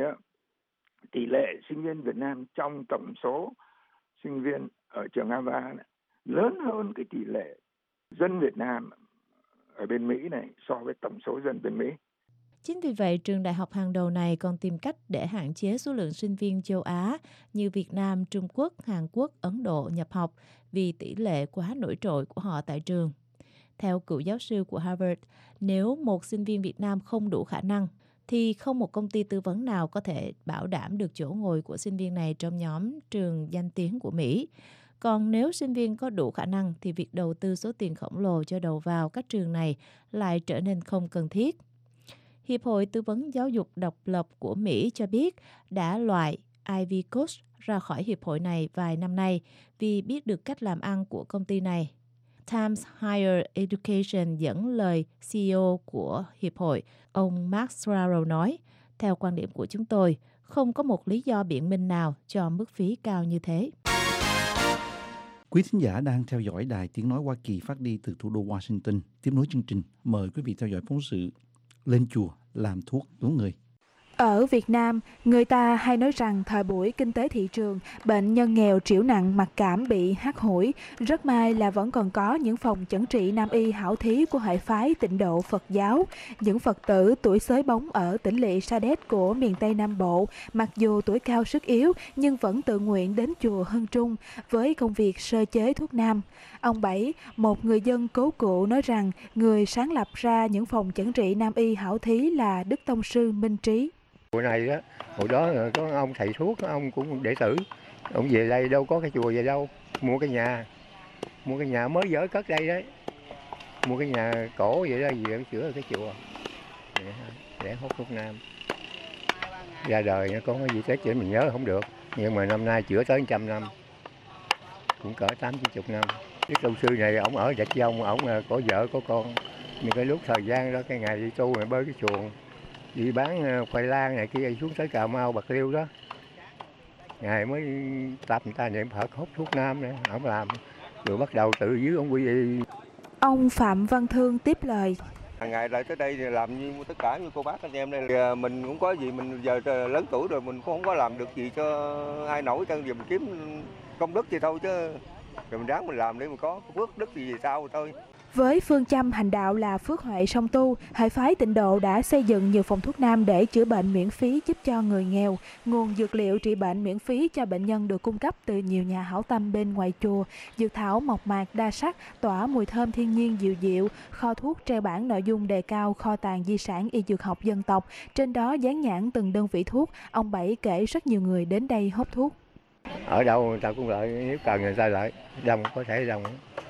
tỷ lệ sinh viên Việt Nam trong tổng số sinh viên ở trường Harvard lớn hơn cái tỷ lệ dân Việt Nam ở bên Mỹ này so với tổng số dân bên Mỹ. Chính vì vậy, trường đại học hàng đầu này còn tìm cách để hạn chế số lượng sinh viên châu Á như Việt Nam, Trung Quốc, Hàn Quốc, Ấn Độ nhập học vì tỷ lệ quá nổi trội của họ tại trường. Theo cựu giáo sư của Harvard, nếu một sinh viên Việt Nam không đủ khả năng, thì không một công ty tư vấn nào có thể bảo đảm được chỗ ngồi của sinh viên này trong nhóm trường danh tiếng của Mỹ. Còn nếu sinh viên có đủ khả năng thì việc đầu tư số tiền khổng lồ cho đầu vào các trường này lại trở nên không cần thiết. Hiệp hội Tư vấn Giáo dục Độc lập của Mỹ cho biết đã loại Ivy Coast ra khỏi hiệp hội này vài năm nay vì biết được cách làm ăn của công ty này. Times Higher Education dẫn lời xê e ô của hiệp hội, ông Mark Swarrow nói, theo quan điểm của chúng tôi, không có một lý do biện minh nào cho mức phí cao như thế. Quý thính giả đang theo dõi Đài Tiếng Nói Hoa Kỳ phát đi từ thủ đô Washington. Tiếp nối chương trình, mời quý vị theo dõi phóng sự Lên chùa làm thuốc cứu người. Ở Việt Nam, người ta hay nói rằng thời buổi kinh tế thị trường, bệnh nhân nghèo triểu nặng mặc cảm bị hắt hủi. Rất may là vẫn còn có những phòng chẩn trị nam y hảo thí của hệ phái Tịnh độ Phật giáo. Những Phật tử tuổi xới bóng ở tỉnh lỵ Sa Đéc của miền Tây Nam Bộ, mặc dù tuổi cao sức yếu nhưng vẫn tự nguyện đến chùa Hân Trung với công việc sơ chế thuốc nam. Ông Bảy, một người dân cố cụ, nói rằng người sáng lập ra những phòng chẩn trị nam y hảo thí là Đức Tông sư Minh Trí. Chùa này đó, hồi đó có ông thầy thuốc, ông cũng đệ tử, ông về đây đâu có cái chùa về đâu, mua cái nhà, mua cái nhà mới dở cất đây đấy, mua cái nhà cổ vậy đó, về chữa cái chùa, để, để hút thuốc nam. Ra đời có cái gì Tết chứ mình nhớ không được, nhưng mà năm nay chữa tới trăm năm, cũng cỡ tám chín chục năm. Đức Tông sư này, ông ở Dạch Dông, ông có vợ có con, nhưng cái lúc thời gian đó, cái ngày đi tu mà bơi cái chuồng, đi bán khoai lang này kia xuống tới Cà Mau, Bạc Liêu đó. Ngài mới tập người ta niệm Phật hút thuốc nam này, ông làm. Rồi bắt đầu tự dưới ông quy y. Ông Phạm Văn Thương tiếp lời. Hàng ngày lại tới đây thì làm như tất cả như cô bác anh em đây là mình cũng có gì, mình giờ lớn tuổi rồi mình cũng không có làm được gì cho ai nổi, cho giờ mình kiếm công đức thì thôi chứ. Rồi mình ráng mình làm để mình có phước đức gì, gì sao thôi. Với phương châm hành đạo là phước huệ song tu, hệ phái Tịnh độ đã xây dựng nhiều phòng thuốc nam để chữa bệnh miễn phí giúp cho người nghèo. Nguồn dược liệu trị bệnh miễn phí cho bệnh nhân được cung cấp từ nhiều nhà hảo tâm bên ngoài chùa. Dược thảo mộc mạc đa sắc, tỏa mùi thơm thiên nhiên dịu dịu. Kho thuốc treo bảng nội dung đề cao kho tàng di sản y dược học dân tộc. Trên đó dán nhãn từng đơn vị thuốc. Ông Bảy kể rất nhiều người đến đây hút thuốc. Ở đâu người ta cũng lợi, nếu cần người ta lợi, đông có thể đông.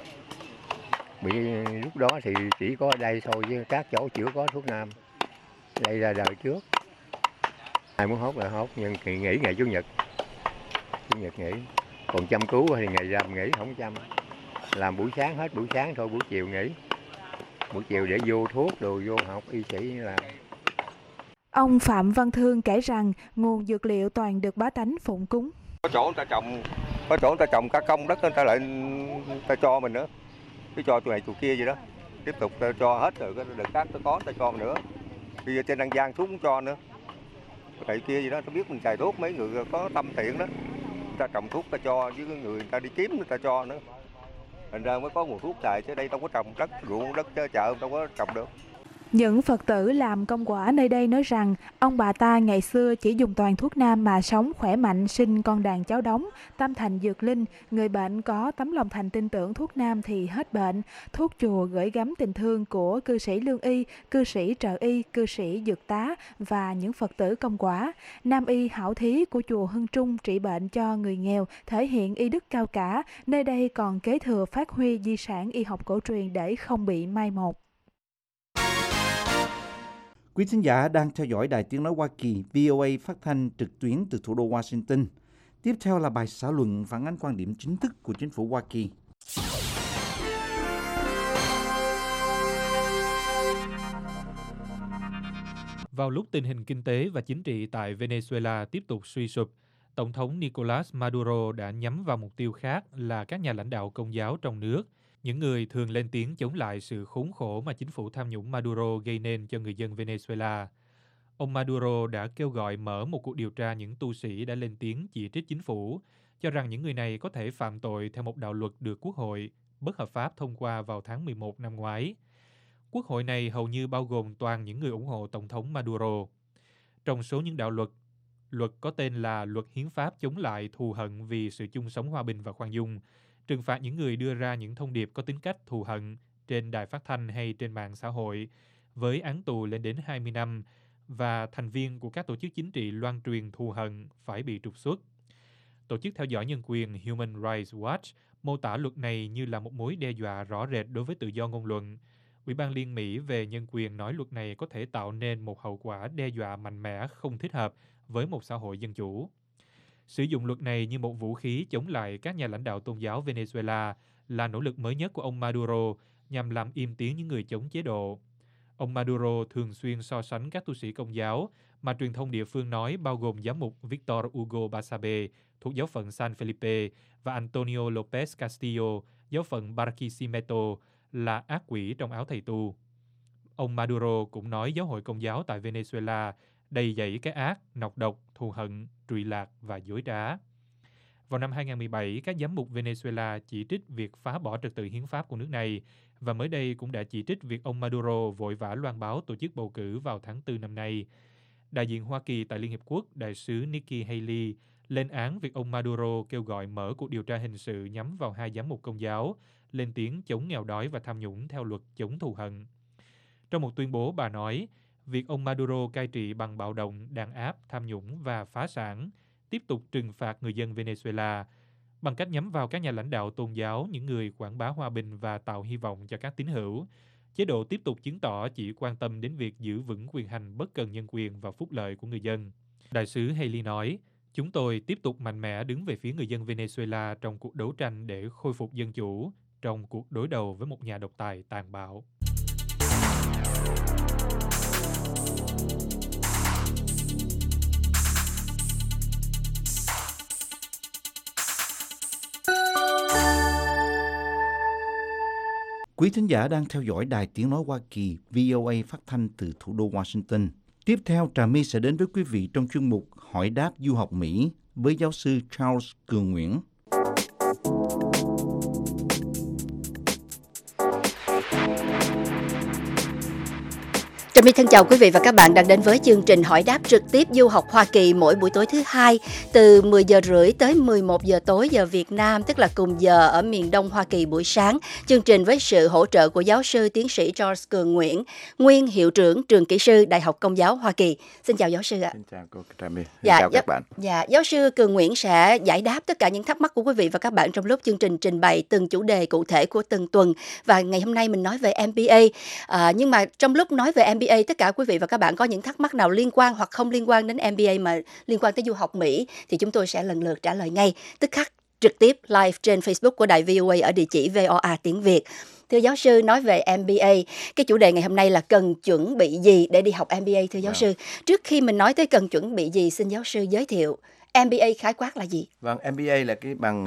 Bị lúc đó thì chỉ có đây thôi chứ các chỗ chưa có thuốc nam. Đây ra đời trước. Ai muốn hốt là hốt, nhưng kỳ nghỉ ngày Chủ nhật. Chủ nhật nghỉ. Còn chăm cứu thì ngày rằm nghỉ không chăm. Làm buổi sáng hết buổi sáng thôi, buổi chiều nghỉ. Buổi chiều để vô thuốc đồ vô học y sĩ làm. Ông Phạm Văn Thương kể rằng nguồn dược liệu toàn được bá tánh phụng cúng. Có chỗ người ta trồng, có chỗ người ta trồng cả công đất người ta lại người ta cho mình nữa. Cứ cho tụi này tụi kia vậy đó. Tiếp tục ta cho hết rồi cái đợt khác ta có ta cho mình nữa. Bây giờ trên An Giang thuốc cũng cho nữa. Cái kia gì đó, ta biết mình xài thuốc, mấy người có tâm thiện đó. Người ta trồng thuốc ta cho, với người, người ta đi kiếm người ta cho nữa. Thành ra mới có nguồn thuốc xài, chứ đây đâu có trồng đất ruộng, đất chợ đâu có trồng được. Những Phật tử làm công quả nơi đây nói rằng ông bà ta ngày xưa chỉ dùng toàn thuốc nam mà sống khỏe mạnh, sinh con đàn cháu đống, tâm thành dược linh. Người bệnh có tấm lòng thành tin tưởng thuốc nam thì hết bệnh. Thuốc chùa gửi gắm tình thương của cư sĩ lương y, cư sĩ trợ y, cư sĩ dược tá và những Phật tử công quả. Nam y hảo thí của chùa Hưng Trung trị bệnh cho người nghèo, thể hiện y đức cao cả. Nơi đây còn kế thừa phát huy di sản y học cổ truyền để không bị mai một. Quý thính giả đang theo dõi Đài Tiếng Nói Hoa Kỳ vê o a phát thanh trực tuyến từ thủ đô Washington. Tiếp theo là bài xã luận phản ánh quan điểm chính thức của chính phủ Hoa Kỳ. Vào lúc tình hình kinh tế và chính trị tại Venezuela tiếp tục suy sụp, Tổng thống Nicolas Maduro đã nhắm vào mục tiêu khác là các nhà lãnh đạo Công giáo trong nước, những người thường lên tiếng chống lại sự khốn khổ mà chính phủ tham nhũng Maduro gây nên cho người dân Venezuela. Ông Maduro đã kêu gọi mở một cuộc điều tra những tu sĩ đã lên tiếng chỉ trích chính phủ, cho rằng những người này có thể phạm tội theo một đạo luật được Quốc hội bất hợp pháp thông qua vào tháng mười một năm ngoái. Quốc hội này hầu như bao gồm toàn những người ủng hộ Tổng thống Maduro. Trong số những đạo luật, luật có tên là Luật Hiến pháp chống lại thù hận vì sự chung sống hòa bình và khoan dung, trừng phạt những người đưa ra những thông điệp có tính cách thù hận trên đài phát thanh hay trên mạng xã hội, với án tù lên đến hai mươi năm, và thành viên của các tổ chức chính trị loan truyền thù hận phải bị trục xuất. Tổ chức theo dõi nhân quyền Human Rights Watch mô tả luật này như là một mối đe dọa rõ rệt đối với tự do ngôn luận. Ủy ban Liên Mỹ về nhân quyền nói luật này có thể tạo nên một hậu quả đe dọa mạnh mẽ không thích hợp với một xã hội dân chủ. Sử dụng luật này như một vũ khí chống lại các nhà lãnh đạo tôn giáo Venezuela là nỗ lực mới nhất của ông Maduro nhằm làm im tiếng những người chống chế độ. Ông Maduro thường xuyên so sánh các tu sĩ Công giáo mà truyền thông địa phương nói bao gồm giám mục Victor Hugo Basabe thuộc giáo phận San Felipe và Antonio Lopez Castillo, giáo phận Barquisimeto, là ác quỷ trong áo thầy tu. Ông Maduro cũng nói giáo hội Công giáo tại Venezuela đầy dẫy cái ác, nọc độc, thù hận, trụy lạc và dối trá. Vào năm hai không một bảy, các giám mục Venezuela chỉ trích việc phá bỏ trật tự hiến pháp của nước này, và mới đây cũng đã chỉ trích việc ông Maduro vội vã loan báo tổ chức bầu cử vào tháng tư năm nay. Đại diện Hoa Kỳ tại Liên Hiệp Quốc, đại sứ Nikki Haley, lên án việc ông Maduro kêu gọi mở cuộc điều tra hình sự nhắm vào hai giám mục Công giáo, lên tiếng chống nghèo đói và tham nhũng theo luật chống thù hận. Trong một tuyên bố, bà nói, việc ông Maduro cai trị bằng bạo động, đàn áp, tham nhũng và phá sản, tiếp tục trừng phạt người dân Venezuela bằng cách nhắm vào các nhà lãnh đạo tôn giáo, những người quảng bá hòa bình và tạo hy vọng cho các tín hữu. Chế độ tiếp tục chứng tỏ chỉ quan tâm đến việc giữ vững quyền hành bất cần nhân quyền và phúc lợi của người dân. Đại sứ Haley nói, chúng tôi tiếp tục mạnh mẽ đứng về phía người dân Venezuela trong cuộc đấu tranh để khôi phục dân chủ, trong cuộc đối đầu với một nhà độc tài tàn bạo. Quý thính giả đang theo dõi Đài Tiếng Nói Hoa Kỳ vê o a phát thanh từ thủ đô Washington. Tiếp theo, Trà My sẽ đến với quý vị trong chuyên mục Hỏi đáp du học Mỹ với giáo sư Charles Cường Nguyễn. Trà My thân chào quý vị và các bạn đang đến với chương trình hỏi đáp trực tiếp du học Hoa Kỳ mỗi buổi tối thứ hai từ mười giờ rưỡi tới mười một giờ tối giờ Việt Nam, tức là cùng giờ ở miền Đông Hoa Kỳ buổi sáng. Chương trình với sự hỗ trợ của giáo sư tiến sĩ Charles Cường Nguyễn, nguyên hiệu trưởng trường kỹ sư Đại học Công giáo Hoa Kỳ. Xin chào giáo sư ạ. Xin chào cô Trà My. Xin dạ, chào dạ, các bạn. Dạ, giáo sư Cường Nguyễn sẽ giải đáp tất cả những thắc mắc của quý vị và các bạn trong lúc chương trình trình bày từng chủ đề cụ thể của từng tuần. Và ngày hôm nay mình nói về em bê a. À, nhưng mà trong lúc nói về em bê a, tất cả quý vị và các bạn có những thắc mắc nào liên quan hoặc không liên quan đến em bê a mà liên quan tới du học Mỹ thì chúng tôi sẽ lần lượt trả lời ngay tức khắc trực tiếp live trên Facebook của đài vê o a ở địa chỉ vê o a tiếng Việt. Thưa giáo sư, nói về em bê a, cái chủ đề ngày hôm nay là cần chuẩn bị gì để đi học em bê a thưa giáo sư. Trước khi mình nói tới cần chuẩn bị gì, xin giáo sư giới thiệu em bê a khái quát là gì? Vâng, em bê a là cái bằng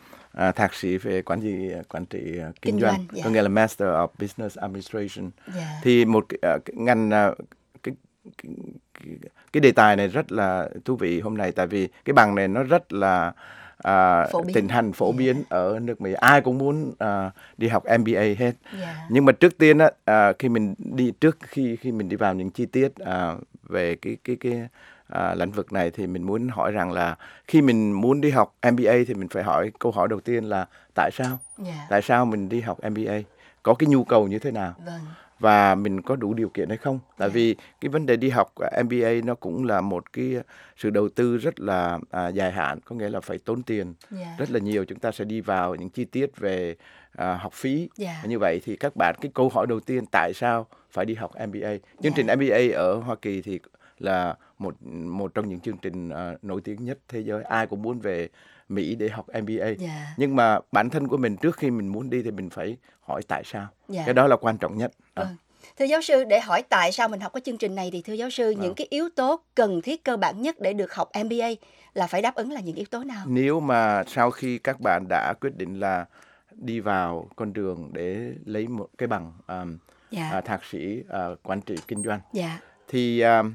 à, thạc sĩ về quản trị quản trị uh, kinh, kinh doanh, doanh yeah. có nghĩa là Master of Business Administration. Yeah. Thì một cái, uh, cái ngành uh, cái, cái, cái cái đề tài này rất là thú vị hôm nay, tại vì cái bằng này nó rất là À, tình hành phổ yeah. biến ở nước Mỹ, ai cũng muốn à, đi học em bê a hết. Yeah. Nhưng mà trước tiên á, à, khi mình đi trước khi khi mình đi vào những chi tiết à, về cái cái cái à, lĩnh vực này thì mình muốn hỏi rằng là khi mình muốn đi học em bê a thì mình phải hỏi câu hỏi đầu tiên là tại sao? Yeah. Tại sao mình đi học em bê a? Có cái nhu cầu như thế nào? Vâng. Và mình có đủ điều kiện hay không? Tại yeah. vì cái vấn đề đi học em bê a nó cũng là một cái sự đầu tư rất là à, dài hạn, có nghĩa là phải tốn tiền yeah. rất là nhiều. Chúng ta sẽ đi vào những chi tiết về à, học phí. Yeah. Như vậy thì các bạn, cái câu hỏi đầu tiên tại sao phải đi học em bê a? Chương yeah. trình em bê a ở Hoa Kỳ thì là một một trong những chương trình uh, nổi tiếng nhất thế giới. Ai cũng muốn về Mỹ để học em bê a. Yeah. Nhưng mà bản thân của mình trước khi mình muốn đi thì mình phải hỏi tại sao. Yeah. Cái đó là quan trọng nhất. À. Vâng. Thưa giáo sư, để hỏi tại sao mình học cái chương trình này thì thưa giáo sư, vâng. những cái yếu tố cần thiết cơ bản nhất để được học em bê a là phải đáp ứng là những yếu tố nào? Nếu mà sau khi các bạn đã quyết định là đi vào con đường để lấy một cái bằng um, yeah. uh, thạc sĩ uh, quản trị kinh doanh, yeah. thì um,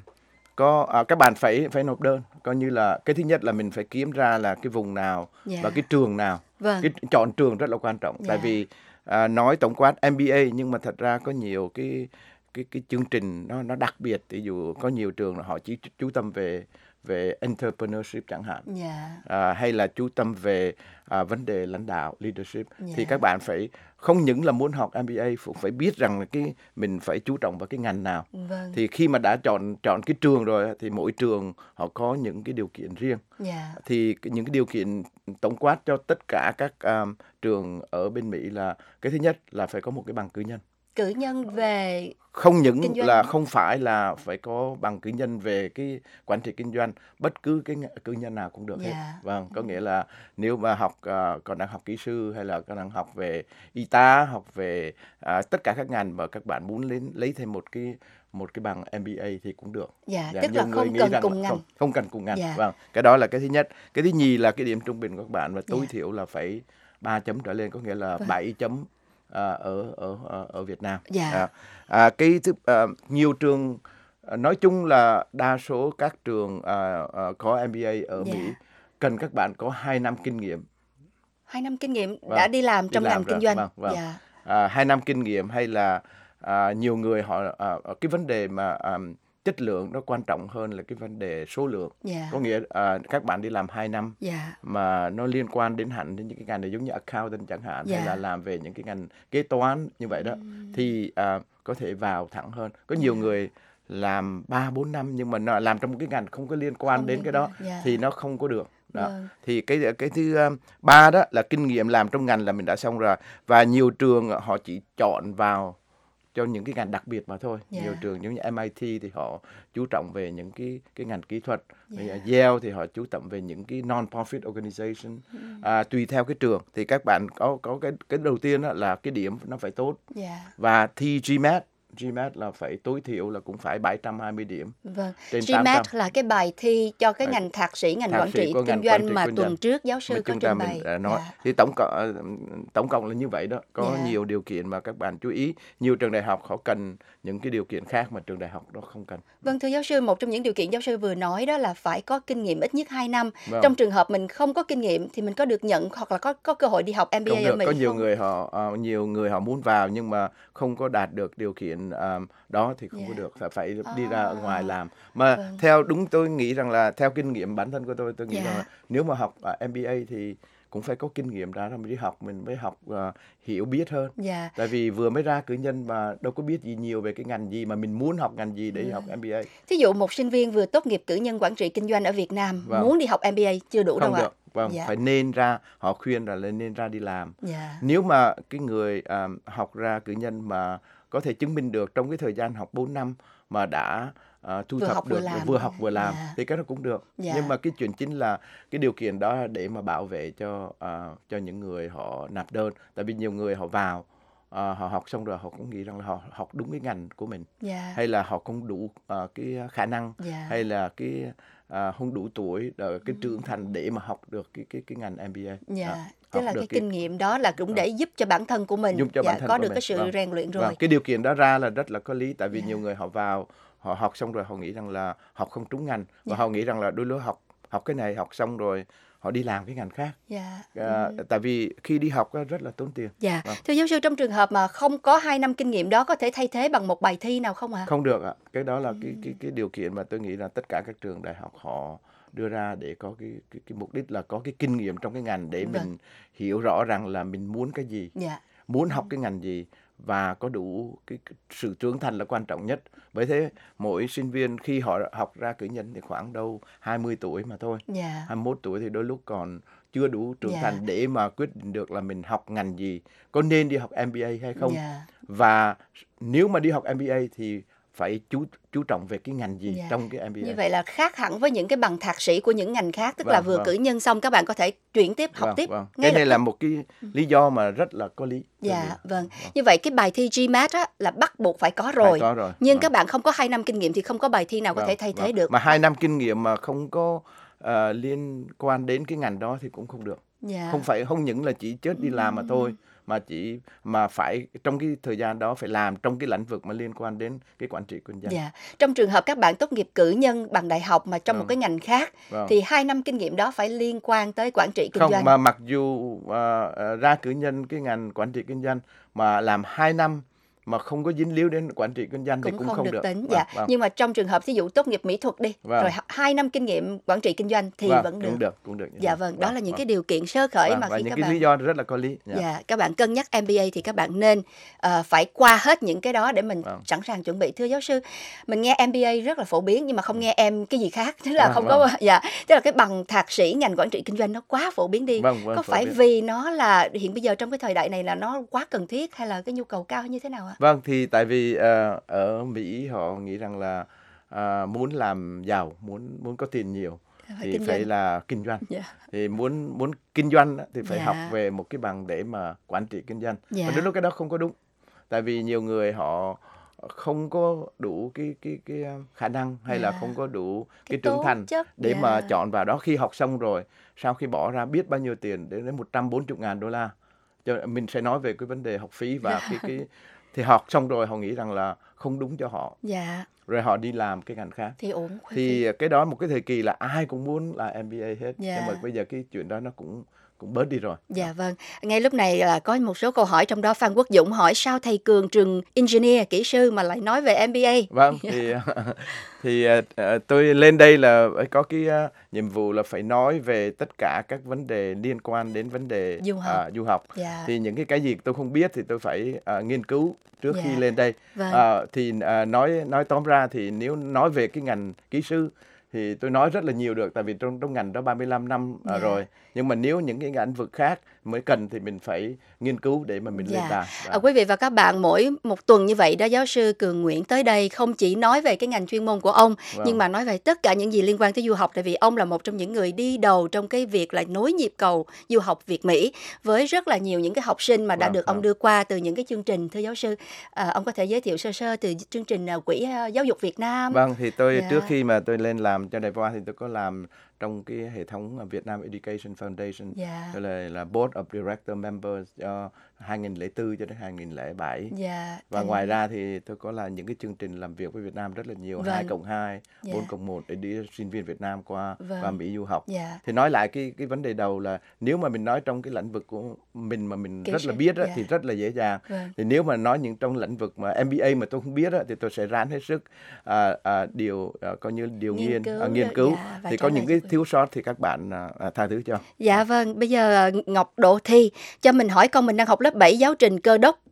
có uh, các bạn phải phải nộp đơn, coi như là cái thứ nhất là mình phải kiếm ra là cái vùng nào yeah. và cái trường nào. Vâng. Cái chọn trường rất là quan trọng. Yeah. Tại vì uh, nói tổng quát em bê a nhưng mà thật ra có nhiều cái cái cái chương trình nó nó đặc biệt. Ví dụ có nhiều trường là họ chỉ chú tâm về về entrepreneurship chẳng hạn, yeah. à, hay là chú tâm về à, vấn đề lãnh đạo leadership, yeah. thì các bạn phải không những là muốn học em bê a, cũng phải biết rằng là cái mình phải chú trọng vào cái ngành nào. Vâng. Thì khi mà đã chọn chọn cái trường rồi thì mỗi trường họ có những cái điều kiện riêng, yeah. thì những cái điều kiện tổng quát cho tất cả các um, trường ở bên Mỹ là cái thứ nhất là phải có một cái bằng cử nhân. Cử nhân về không những là không phải là phải có bằng cử nhân về cái quản trị kinh doanh, bất cứ cái cử nhân nào cũng được yeah. hết. Vâng, có nghĩa là nếu mà học uh, còn đang học kỹ sư hay là còn đang học về y tá, học về uh, tất cả các ngành mà các bạn muốn lấy lấy thêm một cái một cái bằng em bê a thì cũng được. Dạ, tức là không cần cùng ngành. Không, không cần cùng ngành. Dạ. Vâng, cái đó là cái thứ nhất. Cái thứ nhì là cái điểm trung bình của các bạn và tối dạ. thiểu là phải ba chấm trở lên, có nghĩa là vâng. bảy chấm À, ở ở ở Việt Nam. Yeah. À, à, cái thứ à, nhiều trường à, nói chung là đa số các trường à, à, có em bê a ở yeah. Mỹ cần các bạn có hai năm kinh nghiệm. Hai năm kinh nghiệm vâng, đã đi làm trong ngành kinh doanh. Vâng, vâng. Yeah. À, hai năm kinh nghiệm hay là à, nhiều người họ à, cái vấn đề mà à, chất lượng nó quan trọng hơn là cái vấn đề số lượng. Yeah. Có nghĩa à, các bạn đi làm hai năm yeah. mà nó liên quan đến hẳn đến những cái ngành này giống như accountant chẳng hạn, yeah. hay là làm về những cái ngành kế toán như vậy đó, mm. thì à, có thể vào thẳng hơn. Có nhiều yeah. người làm ba bốn năm nhưng mà nó làm trong một cái ngành không có liên quan không đến cái đó yeah. thì nó không có được. Đó. Yeah. Thì cái cái thứ um, ba đó là kinh nghiệm làm trong ngành là mình đã xong rồi, và nhiều trường họ chỉ chọn vào cho những cái ngành đặc biệt mà thôi. Yeah. Nhiều trường giống như em i tê thì họ chú trọng về những cái cái ngành kỹ thuật, yeah. Yale thì họ chú trọng về những cái non-profit organization. Mm. À, tùy theo cái trường thì các bạn có có cái cái đầu tiên là cái điểm nó phải tốt, yeah. và thi GMAT. GMAT là phải tối thiểu là cũng phải bảy trăm hai mươi điểm. Vâng. GMAT là cái bài thi cho cái ngành thạc sĩ ngành thạc quản trị kinh doanh mà tuần doanh. trước giáo sư có trình bày. Nói. Yeah. Thì tổng cộng tổng cộng là như vậy đó. Có yeah. nhiều điều kiện mà các bạn chú ý. Nhiều trường đại học họ cần những cái điều kiện khác mà trường đại học đó không cần. Vâng, thưa giáo sư, một trong những điều kiện giáo sư vừa nói đó là phải có kinh nghiệm ít nhất hai năm. Vâng. Trong trường hợp mình không có kinh nghiệm thì mình có được nhận hoặc là có có cơ hội đi học em bê a ở Mỹ có nhiều không? người họ uh, nhiều người họ muốn vào nhưng mà không có đạt được điều kiện Um, đó thì không yeah. có được, phải phải đi à. ra ở ngoài làm. Mà vâng. theo đúng tôi nghĩ rằng là theo kinh nghiệm bản thân của tôi, tôi nghĩ yeah. rằng là nếu mà học uh, em bê a thì cũng phải có kinh nghiệm ra rồi mới đi học, mình mới học uh, hiểu biết hơn. Yeah. Tại vì vừa mới ra cử nhân mà đâu có biết gì nhiều về cái ngành gì mà mình muốn học ngành gì để yeah. học em bê a. Thí dụ một sinh viên vừa tốt nghiệp cử nhân quản trị kinh doanh ở Việt Nam vâng. muốn đi học em bê a chưa đủ không đâu ạ. Vâng, yeah. phải nên ra, họ khuyên là nên ra đi làm. Yeah. Nếu mà cái người um, học ra cử nhân mà có thể chứng minh được trong cái thời gian học bốn năm mà đã uh, thu vừa thập học được vừa làm. vừa học vừa làm Yeah. thì cái đó cũng được. Yeah. Nhưng mà cái chuyện chính là cái điều kiện đó để mà bảo vệ cho uh, cho những người họ nạp đơn, tại vì nhiều người họ vào uh, họ học xong rồi họ cũng nghĩ rằng là họ học đúng cái ngành của mình, Yeah. hay là họ không đủ uh, cái khả năng, Yeah. hay là cái uh, không đủ tuổi, uh, cái trưởng thành để mà học được cái cái cái ngành em bê a. Dạ, Đó, tức học là được cái kinh nghiệm đó là cũng Vâng. để giúp cho bản thân của mình giúp cho dạ, bản thân có của được mình. cái sự Vâng. rèn luyện rồi. Vâng. Cái điều kiện đó ra là rất là có lý, tại vì nhiều người họ vào họ học xong rồi họ nghĩ rằng là học không trúng ngành, và Dạ. họ nghĩ rằng là đôi lúc học học cái này học xong rồi họ đi làm cái ngành khác. Dạ. À, Ừ. tại vì khi đi học á, rất là tốn tiền. Dạ, Vâng. thưa giáo sư, trong trường hợp mà không có hai năm kinh nghiệm đó có thể thay thế bằng một bài thi nào không ạ? Không được ạ. Cái đó là cái cái cái điều kiện mà tôi nghĩ là tất cả các trường đại học họ đưa ra để có cái cái, cái mục đích là có cái kinh nghiệm trong cái ngành để Vâng. mình hiểu rõ rằng là mình muốn cái gì, Dạ. muốn học cái ngành gì, và có đủ cái, cái sự trưởng thành là quan trọng nhất. Bởi thế mỗi sinh viên khi họ học ra cử nhân thì khoảng đâu hai mươi tuổi mà thôi. Dạ. hai mươi mốt tuổi thì đôi lúc còn chưa đủ trưởng Dạ. thành để mà quyết định được là mình học ngành gì, có nên đi học em bê a hay không. Dạ. Và nếu mà đi học em bê a thì phải chú chú trọng về cái ngành gì Dạ. trong cái em bê a. Như vậy là khác hẳn với những cái bằng thạc sĩ của những ngành khác, tức Vâng, là vừa vâng. cử nhân xong các bạn có thể chuyển tiếp học Vâng, tiếp vâng. ngay Cái này lập là tức. một cái lý do mà rất là có lý. Dạ, vâng. Như vậy cái bài thi GMAT á là bắt buộc phải có rồi. Phải có rồi. Nhưng Vâng. các bạn không có hai năm kinh nghiệm thì không có bài thi nào có Vâng, thể thay thế vâng. được. Mà hai năm kinh nghiệm mà không có uh, liên quan đến cái ngành đó thì cũng không được. Dạ. Không phải không những là chỉ chết đi làm mà thôi, mà chỉ mà phải trong cái thời gian đó phải làm trong cái lĩnh vực mà liên quan đến cái quản trị kinh doanh. Dạ. Trong trường hợp các bạn tốt nghiệp cử nhân bằng đại học mà trong Vâng. một cái ngành khác Vâng. thì hai năm kinh nghiệm đó phải liên quan tới quản trị kinh Không, doanh. mà mặc dù uh, uh, ra cử nhân cái ngành quản trị kinh doanh mà làm hai năm mà không có dính líu đến quản trị kinh doanh thì cũng cũng không, không được được. tính. Vâng, Dạ. vâng. Nhưng mà trong trường hợp ví dụ tốt nghiệp mỹ thuật đi, Vâng. rồi hai năm kinh nghiệm quản trị kinh doanh thì Vâng, vẫn được. cũng được, cũng được như Dạ thế. vâng, đó Vâng, là những vâng. cái điều kiện sơ khởi Vâng, mà và khi những các cái bạn lý do rất là có lý. Dạ. Dạ, các bạn cân nhắc em bê a thì các bạn nên uh, phải qua hết những cái đó để mình Vâng. sẵn sàng chuẩn bị. Thưa giáo sư, mình nghe em bê a rất là phổ biến nhưng mà không nghe em cái gì khác, tức là Vâng, không vâng. có dạ, tức là cái bằng thạc sĩ ngành quản trị kinh doanh nó quá phổ biến đi. Vâng, vâng, có phổ phải biến. vì nó là hiện bây giờ trong cái thời đại này là nó quá cần thiết hay là cái nhu cầu cao hay như thế nào ạ? Vâng, thì tại vì uh, ở Mỹ họ nghĩ rằng là uh, muốn làm giàu, muốn muốn có tiền nhiều Phải thì kinh phải doanh. là kinh doanh. Dạ. Thì muốn muốn kinh doanh á, thì phải Dạ. học về một cái bằng để mà quản trị kinh doanh. Dạ. Và đến lúc cái đó không có đúng. Tại vì nhiều người họ không có đủ cái cái cái khả năng hay là Dạ. không có đủ cái, Cái trưởng tố thành chất, để dạ. mà chọn vào đó. Khi học xong rồi, sau khi bỏ ra biết bao nhiêu tiền, đến đến một trăm bốn mươi ngàn đô la. Cho mình sẽ nói về cái vấn đề học phí và Dạ. cái cái thì học xong rồi họ nghĩ rằng là không đúng cho họ, Dạ, rồi họ đi làm cái ngành khác. thì uổng. Thì cái đó một cái thời kỳ là ai cũng muốn là em bê a hết. Dạ. Nhưng mà bây giờ cái chuyện đó nó cũng cũng bớt đi rồi. Dạ vâng. Ngay lúc này là có một số câu hỏi, trong đó Phan Quốc Dũng hỏi sao thầy Cường trường engineer kỹ sư mà lại nói về em bê a? Vâng, thì thì uh, tôi lên đây là có cái uh, nhiệm vụ là phải nói về tất cả các vấn đề liên quan đến vấn đề Du học. uh, du học. Dạ. Thì những cái cái gì tôi không biết thì tôi phải uh, nghiên cứu trước Dạ. khi lên đây. Vâng. Uh, thì uh, nói nói tóm ra thì nếu nói về cái ngành kỹ sư thì tôi nói rất là nhiều được, tại vì trong trong ngành đó ba mươi lăm năm uh, Dạ. rồi. Nhưng mà nếu những cái lĩnh vực khác mới cần thì mình phải nghiên cứu để mà mình lên Dạ. đài. À, quý vị và các bạn, mỗi một tuần như vậy đó, giáo sư Cường Nguyễn tới đây không chỉ nói về cái ngành chuyên môn của ông, Vâng. nhưng mà nói về tất cả những gì liên quan tới du học, tại vì ông là một trong những người đi đầu trong cái việc là nối nhịp cầu du học Việt Mỹ với rất là nhiều những cái học sinh mà đã Vâng, được ông vâng. đưa qua từ những cái chương trình. Thưa giáo sư, à, ông có thể giới thiệu sơ sơ từ chương trình à, Quỹ à, Giáo dục Việt Nam. Vâng, thì tôi Dạ. trước khi mà tôi lên làm cho Đài Voa thì tôi có làm trong cái hệ thống Việt Nam Education Foundation, Dạ. tôi là là Board of Director Members cho hai nghìn lẻ bốn cho đến hai nghìn lẻ bảy. Dạ. Và thành- ngoài ra thì tôi có là những cái chương trình làm việc với Việt Nam rất là nhiều, Vâng. hai cộng hai, Dạ. bốn cộng một để đưa sinh viên Việt Nam qua Vâng. qua Mỹ du học. Dạ. Thì nói lại cái cái vấn đề đầu là nếu mà mình nói trong cái lĩnh vực của mình mà mình Kỹ rất là sư, biết á, dạ. thì rất là dễ dàng. Vâng. Thì nếu mà nói những trong lĩnh vực mà em bê a mà tôi không biết á, thì tôi sẽ ráng hết sức à, à, điều à, coi như điều Nghiên nghiên cứu, à, nghiên cứu. dạ, và Thì trả có lời những cái cho- thiếu sót thì các bạn à, à, tha thứ cho. Dạ vâng, bây giờ à, Ngọc Độ Thi cho mình hỏi con, mình đang học lớp bảy giáo trình cơ đốc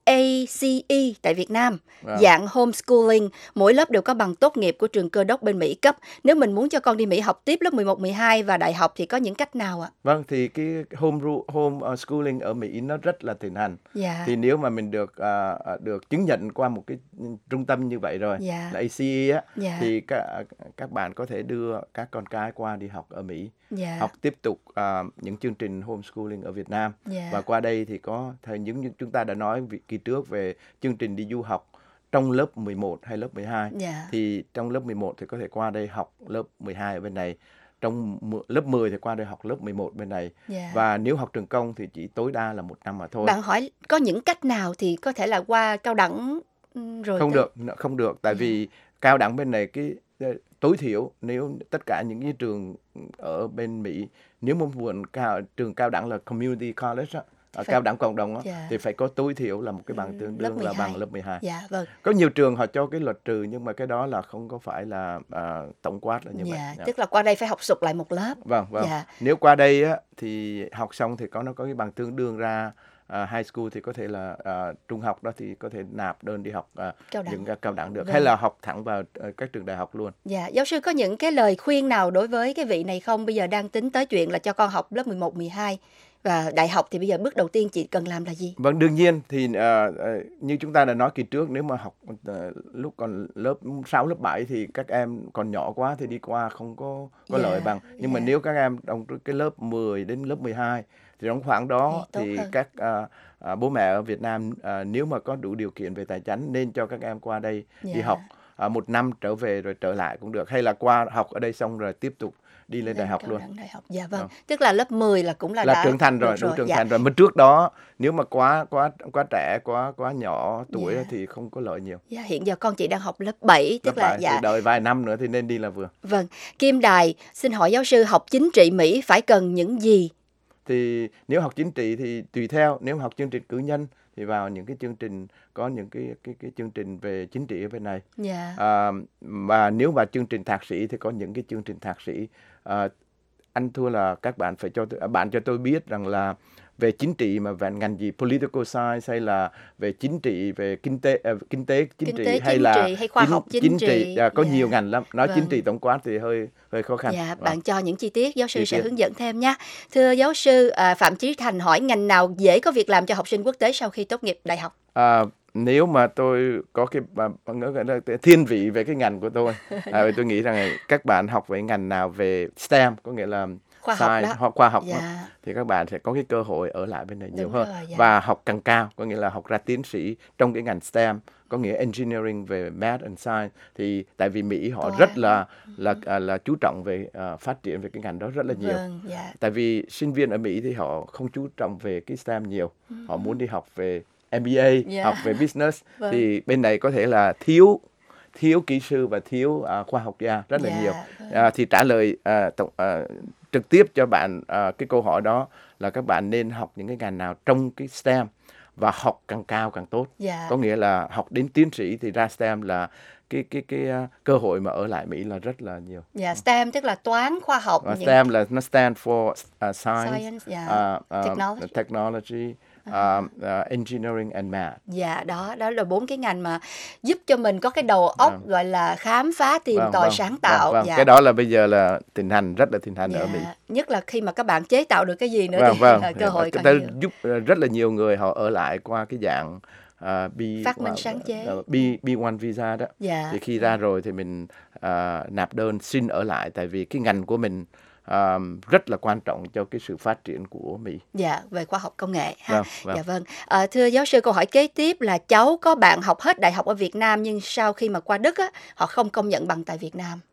A C E tại Việt Nam, Wow. dạng homeschooling, mỗi lớp đều có bằng tốt nghiệp của trường Cơ đốc bên Mỹ cấp. Nếu mình muốn cho con đi Mỹ học tiếp lớp mười một, mười hai và đại học thì có những cách nào ạ? Vâng, thì cái home ru- home uh, schooling ở Mỹ nó rất là thịnh hành. Dạ. Thì nếu mà mình được uh, được chứng nhận qua một cái trung tâm như vậy rồi, Dạ. là A C E á, Dạ. thì các các bạn có thể đưa các con cái qua đi học ở Mỹ, Dạ. học tiếp tục uh, những chương trình homeschooling ở Việt Nam. Dạ. Và qua đây thì có thời những như chúng ta đã nói vị- kỳ trước về chương trình đi du học trong lớp mười một hay lớp mười hai. Dạ. Thì trong lớp mười một thì có thể qua đây học lớp mười hai ở bên này. Trong mười- lớp mười thì qua đây học lớp mười một bên này. Dạ. Và nếu học trường công thì chỉ tối đa là một năm mà thôi. Bạn hỏi có những cách nào thì có thể là qua cao đẳng ừm, rồi Không tới- được, n- không được. Tại vì cao đẳng bên này cái ờ, tối thiểu nếu tất cả những cái trường ở bên Mỹ, nếu mà muốn cao, trường cao đẳng là community college á, ở Phải- cao đẳng cộng đồng á, Dạ. thì phải có tối thiểu là một cái bằng tương lớp đương mười là hai. bằng lớp mười hai. Dạ, vâng. Có nhiều trường họ cho cái luật trừ nhưng mà cái đó là không có phải là à, tổng quát là như vậy. Dạ, Dạ. tức là qua đây phải học sụt lại một lớp. Vâng, vâng. Dạ. Nếu qua đây á thì học xong thì có nó có cái bằng tương đương ra à, high school thì có thể là à, trung học đó thì có thể nạp đơn đi học à, Cao đẳng. những cái cao đẳng được, Vâng. hay là học thẳng vào ờ, các trường đại học luôn. Dạ, giáo sư có những cái lời khuyên nào đối với cái vị này không? Bây giờ đang tính tới chuyện là cho con học lớp mười một, mười hai và đại học thì bây giờ bước đầu tiên chị cần làm là gì? Vâng, đương nhiên thì ờ, ờ, như chúng ta đã nói kỳ trước, nếu mà học ờ, lúc còn lớp sáu, lớp bảy thì các em còn nhỏ quá thì đi qua không có có Dạ, lợi bằng. Nhưng mà dạ. nếu các em trong cái lớp mười đến lớp mười hai thì trong khoảng đó Thì tốt thì hơn. các ờ, ờ, bố mẹ ở Việt Nam ờ, nếu mà có đủ điều kiện về tài chính nên cho các em qua đây đi Dạ. học ờ, một năm trở về rồi trở lại cũng được, hay là qua học ở đây xong rồi tiếp tục đi lên đại học cao luôn. đẳng đại học. Dạ vâng. Vâng. Tức là lớp mười là cũng là, Là đã trưởng thành rồi, được đủ trưởng dạ. thành rồi. Mà trước đó nếu mà quá quá quá trẻ, quá quá nhỏ tuổi Dạ. thì không có lợi nhiều. Dạ, hiện giờ con chị đang học lớp bảy, tức Lớp là bảy dạ. thì đợi vài năm nữa thì nên đi là vừa. Vâng, Kim Đài xin hỏi giáo sư học chính trị Mỹ phải cần những gì? Thì nếu học chính trị thì tùy theo, nếu học chương trình cử nhân thì vào những cái chương trình có những cái cái cái chương trình về chính trị ở bên này. Dạ. À, và nếu vào chương trình thạc sĩ thì có những cái chương trình thạc sĩ. À, anh thua là các bạn phải cho tôi, à, bạn cho tôi biết rằng là về chính trị mà về ngành gì, political science hay là về chính trị, về kinh tế à, kinh tế chính Kinh trị tế hay chính là trị hay khoa học chính trị. à, có Dạ. nhiều ngành lắm. Nói chính Vâng. trị tổng quát thì hơi hơi khó khăn. Dạ, Vâng. bạn cho những chi tiết, giáo sư Chi sẽ tiết. hướng dẫn thêm nha. Thưa giáo sư, à, Phạm Chí Thành hỏi ngành nào dễ có việc làm cho học sinh quốc tế sau khi tốt nghiệp đại học? À, nếu mà tôi có cái bà- bà ngỡ gọi là thiên vị về cái ngành của tôi, à, tôi nghĩ rằng các bạn học về ngành nào về STEM, có nghĩa là Khoa học science, đó. hoặc khoa học đó, Dạ. thì các bạn sẽ có cái cơ hội ở lại bên này nhiều Đúng hơn. rồi, dạ. Và học càng cao, có nghĩa là học ra tiến sĩ trong cái ngành STEM, có nghĩa engineering về math and science, thì tại vì Mỹ họ Toán. rất là là là, là chú trọng về à, phát triển về cái ngành đó rất là nhiều. Vâng, dạ. Tại vì sinh viên ở Mỹ thì họ không chú trọng về cái STEM nhiều, họ muốn đi học về em bê a, Dạ. học về business, Vâng. thì bên này có thể là thiếu thiếu kỹ sư và thiếu à, khoa học gia rất là Dạ, nhiều. vâng. À, thì trả lời à, tổng, à, trực tiếp cho bạn à, cái câu hỏi đó là các bạn nên học những cái ngành nào trong cái STEM, và học càng cao càng tốt. Dạ. Có nghĩa là học đến tiến sĩ thì ra STEM là cái cái cái uh, cơ hội mà ở lại Mỹ là rất là nhiều. Dạ, STEM tức là toán, khoa học, Và những- STEM là nó stand for uh, science, Science, dạ. uh, uh, Technology. technology, uh, uh, engineering and math. Dạ, đó đó là bốn cái ngành mà giúp cho mình có cái đầu óc Vâng. gọi là khám phá, tìm Vâng, tòi, vâng, sáng vâng, tạo. vâng. Dạ. Cái đó là bây giờ là thịnh hành, rất là thịnh hành ở Dạ, Mỹ. nhất là khi mà các bạn chế tạo được cái gì nữa Vâng, thì vâng. cơ hội Cái càng đó nhiều. giúp uh, rất là nhiều người họ ở lại qua cái dạng uh, B, Phát minh uh, sáng chế. uh, B, B một visa đó. Dạ. Thì khi ra rồi thì mình uh, nạp đơn xin ở lại, tại vì cái ngành của mình um, rất là quan trọng cho cái sự phát triển của Mỹ. Dạ, về khoa học công nghệ ha. Vâng, vâng. Dạ vâng. À, thưa giáo sư, câu hỏi kế tiếp là cháu có bạn học hết đại học ở Việt Nam nhưng sau khi mà qua Đức á, họ không công nhận bằng tại Việt Nam.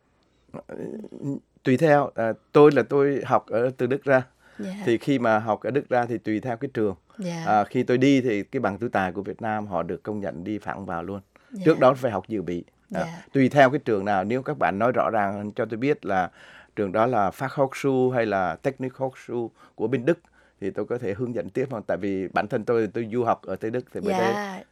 Tùy theo, à, tôi là tôi học ở từ Đức ra. Dạ. Thì khi mà học ở Đức ra thì tùy theo cái trường. Dạ. À, khi tôi đi thì cái bằng tú tài của Việt Nam họ được công nhận đi thẳng vào luôn. Dạ. Trước đó phải học dự bị. À, Dạ. tùy theo cái trường nào, nếu các bạn nói rõ ràng hơn cho tôi biết là trường đó là Fachhochschule hay là Technikhochschule của bên Đức thì tôi có thể hướng dẫn tiếp hơn, tại vì bản thân tôi tôi du học ở Tây Đức thì mới Dạ. thấy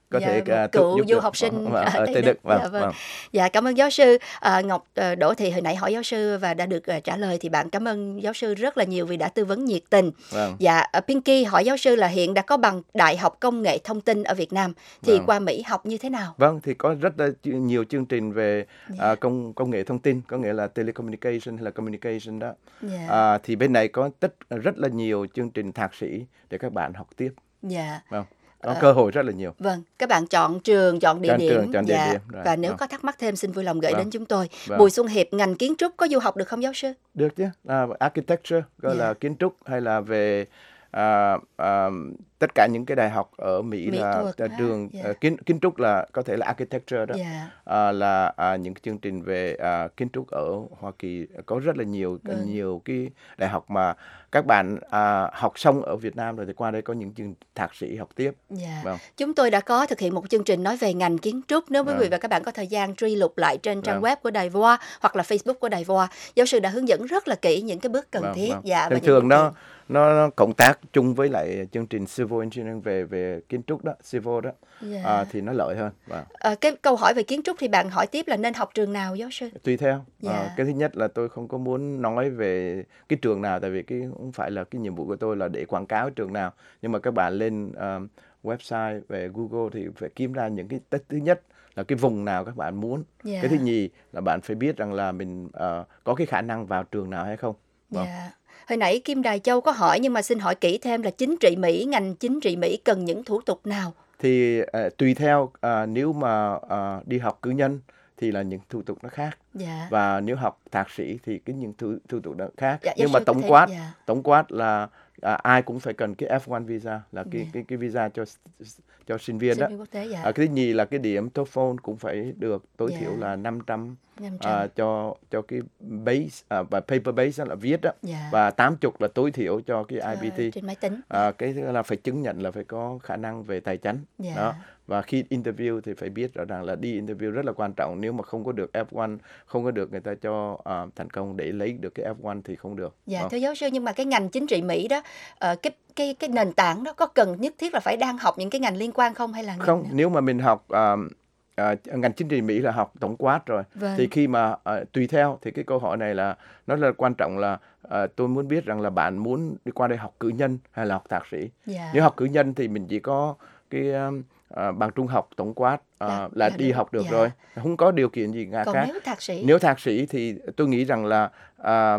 có dạ, thể uh, cựu giúp du được. học sinh Vâng, ở ở Tây Tây Đức. Đức. Vâng, Dạ, vâng. vâng. Dạ, cảm ơn giáo sư uh, Ngọc uh, Đỗ Thị. Hồi nãy hỏi giáo sư và đã được uh, trả lời, thì bạn cảm ơn giáo sư rất là nhiều vì đã tư vấn nhiệt tình. Vâng. Dạ, uh, Pinky hỏi giáo sư là hiện đã có bằng Đại học Công nghệ Thông tin ở Việt Nam, thì Vâng. qua Mỹ học như thế nào? Vâng, thì có rất là nhiều chương trình về Dạ. uh, công công nghệ thông tin, có nghĩa là telecommunication hay là communication đó. Dạ. Uh, thì bên này có tất rất là nhiều chương trình thạc sĩ để các bạn học tiếp. Dạ. Vâng. Có Ờ, cơ hội rất là nhiều. Vâng, các bạn chọn trường, chọn địa Chọn điểm. trường, chọn địa Dạ. điểm, rồi, Và nếu vâng. có thắc mắc thêm xin vui lòng gửi Vâng. đến chúng tôi. Vâng. Bùi Xuân Hiệp, ngành kiến trúc có du học được không giáo sư? Được chứ, à, architecture gọi Dạ. là kiến trúc, hay là về à, à, tất cả những cái đại học ở Mỹ, Mỹ là thuật là á, trường dạ. à, kiến kiến trúc, là có thể là architecture đó. Dạ. À, là à, những cái chương trình về à, kiến trúc ở Hoa Kỳ có rất là nhiều Vâng. nhiều cái đại học mà các bạn à, học xong ở Việt Nam rồi thì qua đây có những chương thạc sĩ học tiếp. Dạ. Vâng. Chúng tôi đã có thực hiện một chương trình nói về ngành kiến trúc. Nếu quý vị Vâng. và các bạn có thời gian truy lục lại trên trang Vâng. web của Đài Voa hoặc là Facebook của Đài Voa, giáo sư đã hướng dẫn rất là kỹ những cái bước cần Vâng, thiết. vâng. Dạ, và Thường những thường điều nó kiện. nó nó cộng tác chung với lại chương trình civil engineering về về kiến trúc đó, civil đó. Dạ. À, thì nó lợi hơn. Vâng. Ờ, cái câu hỏi về kiến trúc thì bạn hỏi tiếp là nên học trường nào giáo sư? Tùy theo. Dạ. Ờ, cái thứ nhất là tôi không có muốn nói về cái trường nào, tại vì cái không phải là cái nhiệm vụ của tôi là để quảng cáo trường nào, nhưng mà các bạn lên um, website về Google thì phải kiếm ra những cái tất thứ nhất là cái vùng nào các bạn muốn. Dạ. Cái thứ nhì là bạn phải biết rằng là mình uh, có cái khả năng vào trường nào hay không. Vâng. Dạ. Hồi nãy Kim Đài Châu có hỏi nhưng mà xin hỏi kỹ thêm là chính trị Mỹ, ngành chính trị Mỹ cần những thủ tục nào? Thì uh, tùy theo, uh, nếu mà uh, đi học cử nhân thì là những thủ tục nó khác. Dạ. Và nếu học thạc sĩ thì cái những thủ, thủ tục nó khác. Dạ, giáo Nhưng mà sư có tổng thể- quát, dạ. tổng quát là à, ai cũng phải cần cái F một visa, là cái Dạ. cái cái visa cho cho sinh viên Sinh đó. viên quốc tế, dạ. À, cái thứ nhì là cái điểm TOEFL cũng phải được tối Dạ. thiểu là năm trăm năm trăm. à, cho cho cái base à, và paper base là viết đó. Dạ. Và tám mươi là tối thiểu cho cái Ờ, I B T. trên máy tính. À, cái thứ là phải chứng nhận là phải có khả năng về tài chính. Dạ. Đó. Và khi interview thì phải biết rõ ràng là đi interview rất là quan trọng. Nếu mà không có được F một, không có được người ta cho à, thành công để lấy được cái F một thì không được. Dạ, Vâng. thưa giáo sư, nhưng mà cái ngành chính trị Mỹ đó, ờ, cái cái cái nền tảng đó có cần nhất thiết là phải đang học những cái ngành liên quan không, hay là ngành Không, nào? nếu mà mình học à, à, ngành chính trị Mỹ là học tổng quát rồi. Vâng. Thì khi mà à, tùy theo thì cái câu hỏi này là nó là quan trọng, là à, tôi muốn biết rằng là bạn muốn đi qua đây học cử nhân hay là học thạc sĩ. Dạ. Nếu học cử nhân thì mình chỉ có cái um, à, bằng trung học tổng quát à, Là- là, là đi được, học được dạ. rồi, không có điều kiện gì ngã Còn khác. nếu thạc sĩ? Nếu thạc sĩ thì tôi nghĩ rằng là à,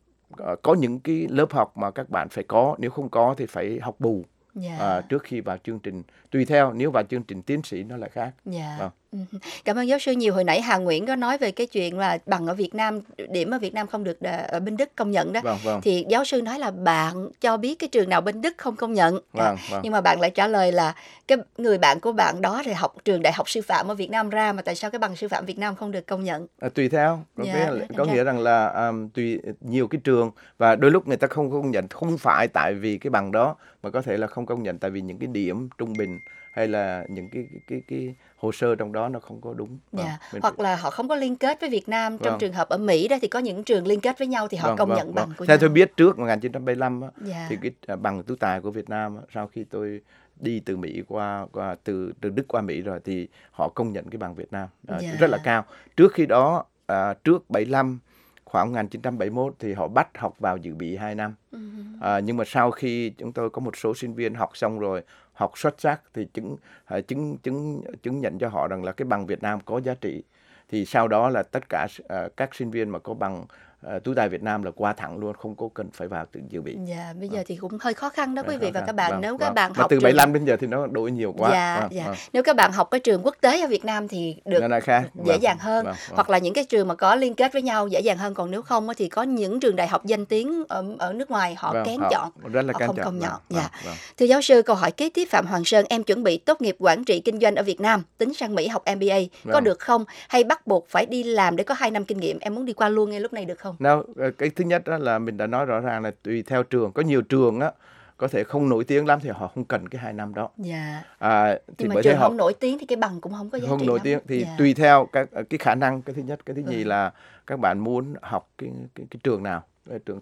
có những cái lớp học mà các bạn phải có, nếu không có thì phải học bù. Dạ. À, trước khi vào chương trình, tùy theo, nếu vào chương trình tiến sĩ nó lại khác. Dạ. Vâng. Ừ. Cảm ơn giáo sư nhiều. Hồi nãy Hà Nguyễn có nói về cái chuyện là bằng ở Việt Nam, điểm ở Việt Nam không được đà- ở bên Đức công nhận đó. Vâng, vâng. Thì giáo sư nói là bạn cho biết cái trường nào bên Đức không công nhận. Vâng, vâng. Nhưng mà bạn lại trả lời là cái người bạn của bạn đó thì học trường đại học sư phạm ở Việt Nam ra, mà tại sao cái bằng sư phạm Việt Nam không được công nhận? À, tùy theo, có, Dạ, nghĩa, là, thành có ra- nghĩa rằng là um, tùy nhiều cái trường, và đôi lúc người ta không công nhận không phải tại vì cái bằng đó, mà có thể là không công nhận tại vì những cái điểm trung bình hay là những cái cái cái, cái hồ sơ trong đó nó không có đúng. Vâng, Dạ. mình Hoặc là họ không có liên kết với Việt Nam. Trong Vâng. trường hợp ở Mỹ đó thì có những trường liên kết với nhau thì họ Vâng, công vâng, nhận vâng. bằng của Theo nhau. tôi biết trước một nghìn chín trăm bảy mươi lăm á, Dạ. thì cái à, bằng tú tài của Việt Nam á, sau khi tôi đi từ Mỹ qua qua từ từ Đức qua Mỹ rồi thì họ công nhận cái bằng Việt Nam à, Dạ. rất là cao. Trước khi đó à, trước bảy mươi lăm, khoảng một nghìn chín trăm bảy mươi mốt thì họ bắt học vào dự bị hai năm. Ừ. À, nhưng mà sau khi chúng tôi có một số sinh viên học xong rồi, học xuất sắc thì chứng à, chứng chứng chứng nhận cho họ rằng là cái bằng Việt Nam có giá trị. Thì sau đó là tất cả à, các sinh viên mà có bằng à, tú tài Việt Nam là qua thẳng luôn, không có cần phải vào tự dự bị. Dạ, bây giờ thì cũng hơi khó khăn đó quý Vâng, vị vâng, và vâng, các bạn. vâng, Nếu các vâng. bạn Mà học từ trường- bảy mươi lăm đến giờ thì nó đổi nhiều quá. Dạ, Vâng, dạ. vâng. Nếu các bạn học cái trường quốc tế ở Việt Nam thì được Nó lại khác. dễ Vâng, dàng hơn. vâng, vâng. Hoặc là những cái trường mà có liên kết với nhau dễ dàng hơn. Còn nếu không á thì có những trường đại học danh tiếng ở, ở nước ngoài họ Vâng, kén họ chọn. rất là họ kén không chọn. công nhận. Vâng, Dạ. vâng, vâng. Thưa giáo sư, câu hỏi kế tiếp Phạm Hoàng Sơn, em chuẩn bị tốt nghiệp quản trị kinh doanh ở Việt Nam, tính sang Mỹ học M B A, có Vâng. được không? Hay bắt buộc phải đi làm để có hai năm kinh nghiệm? Em muốn đi qua luôn ngay lúc này được không? Nào, ờ, cái thứ nhất đó là mình đã nói rõ ràng là tùy theo trường. Có nhiều trường á có thể không nổi tiếng lắm thì họ không cần cái hai năm đó. Dạ. À, thì Nhưng mà bởi trường thế họ không nổi tiếng thì cái bằng cũng không có giá không trị nổi lắm. tiếng thì Dạ. tùy theo các cái khả năng, cái thứ nhất. Cái thứ nhì Vâng. là các bạn muốn học cái cái, cái trường nào, cái trường top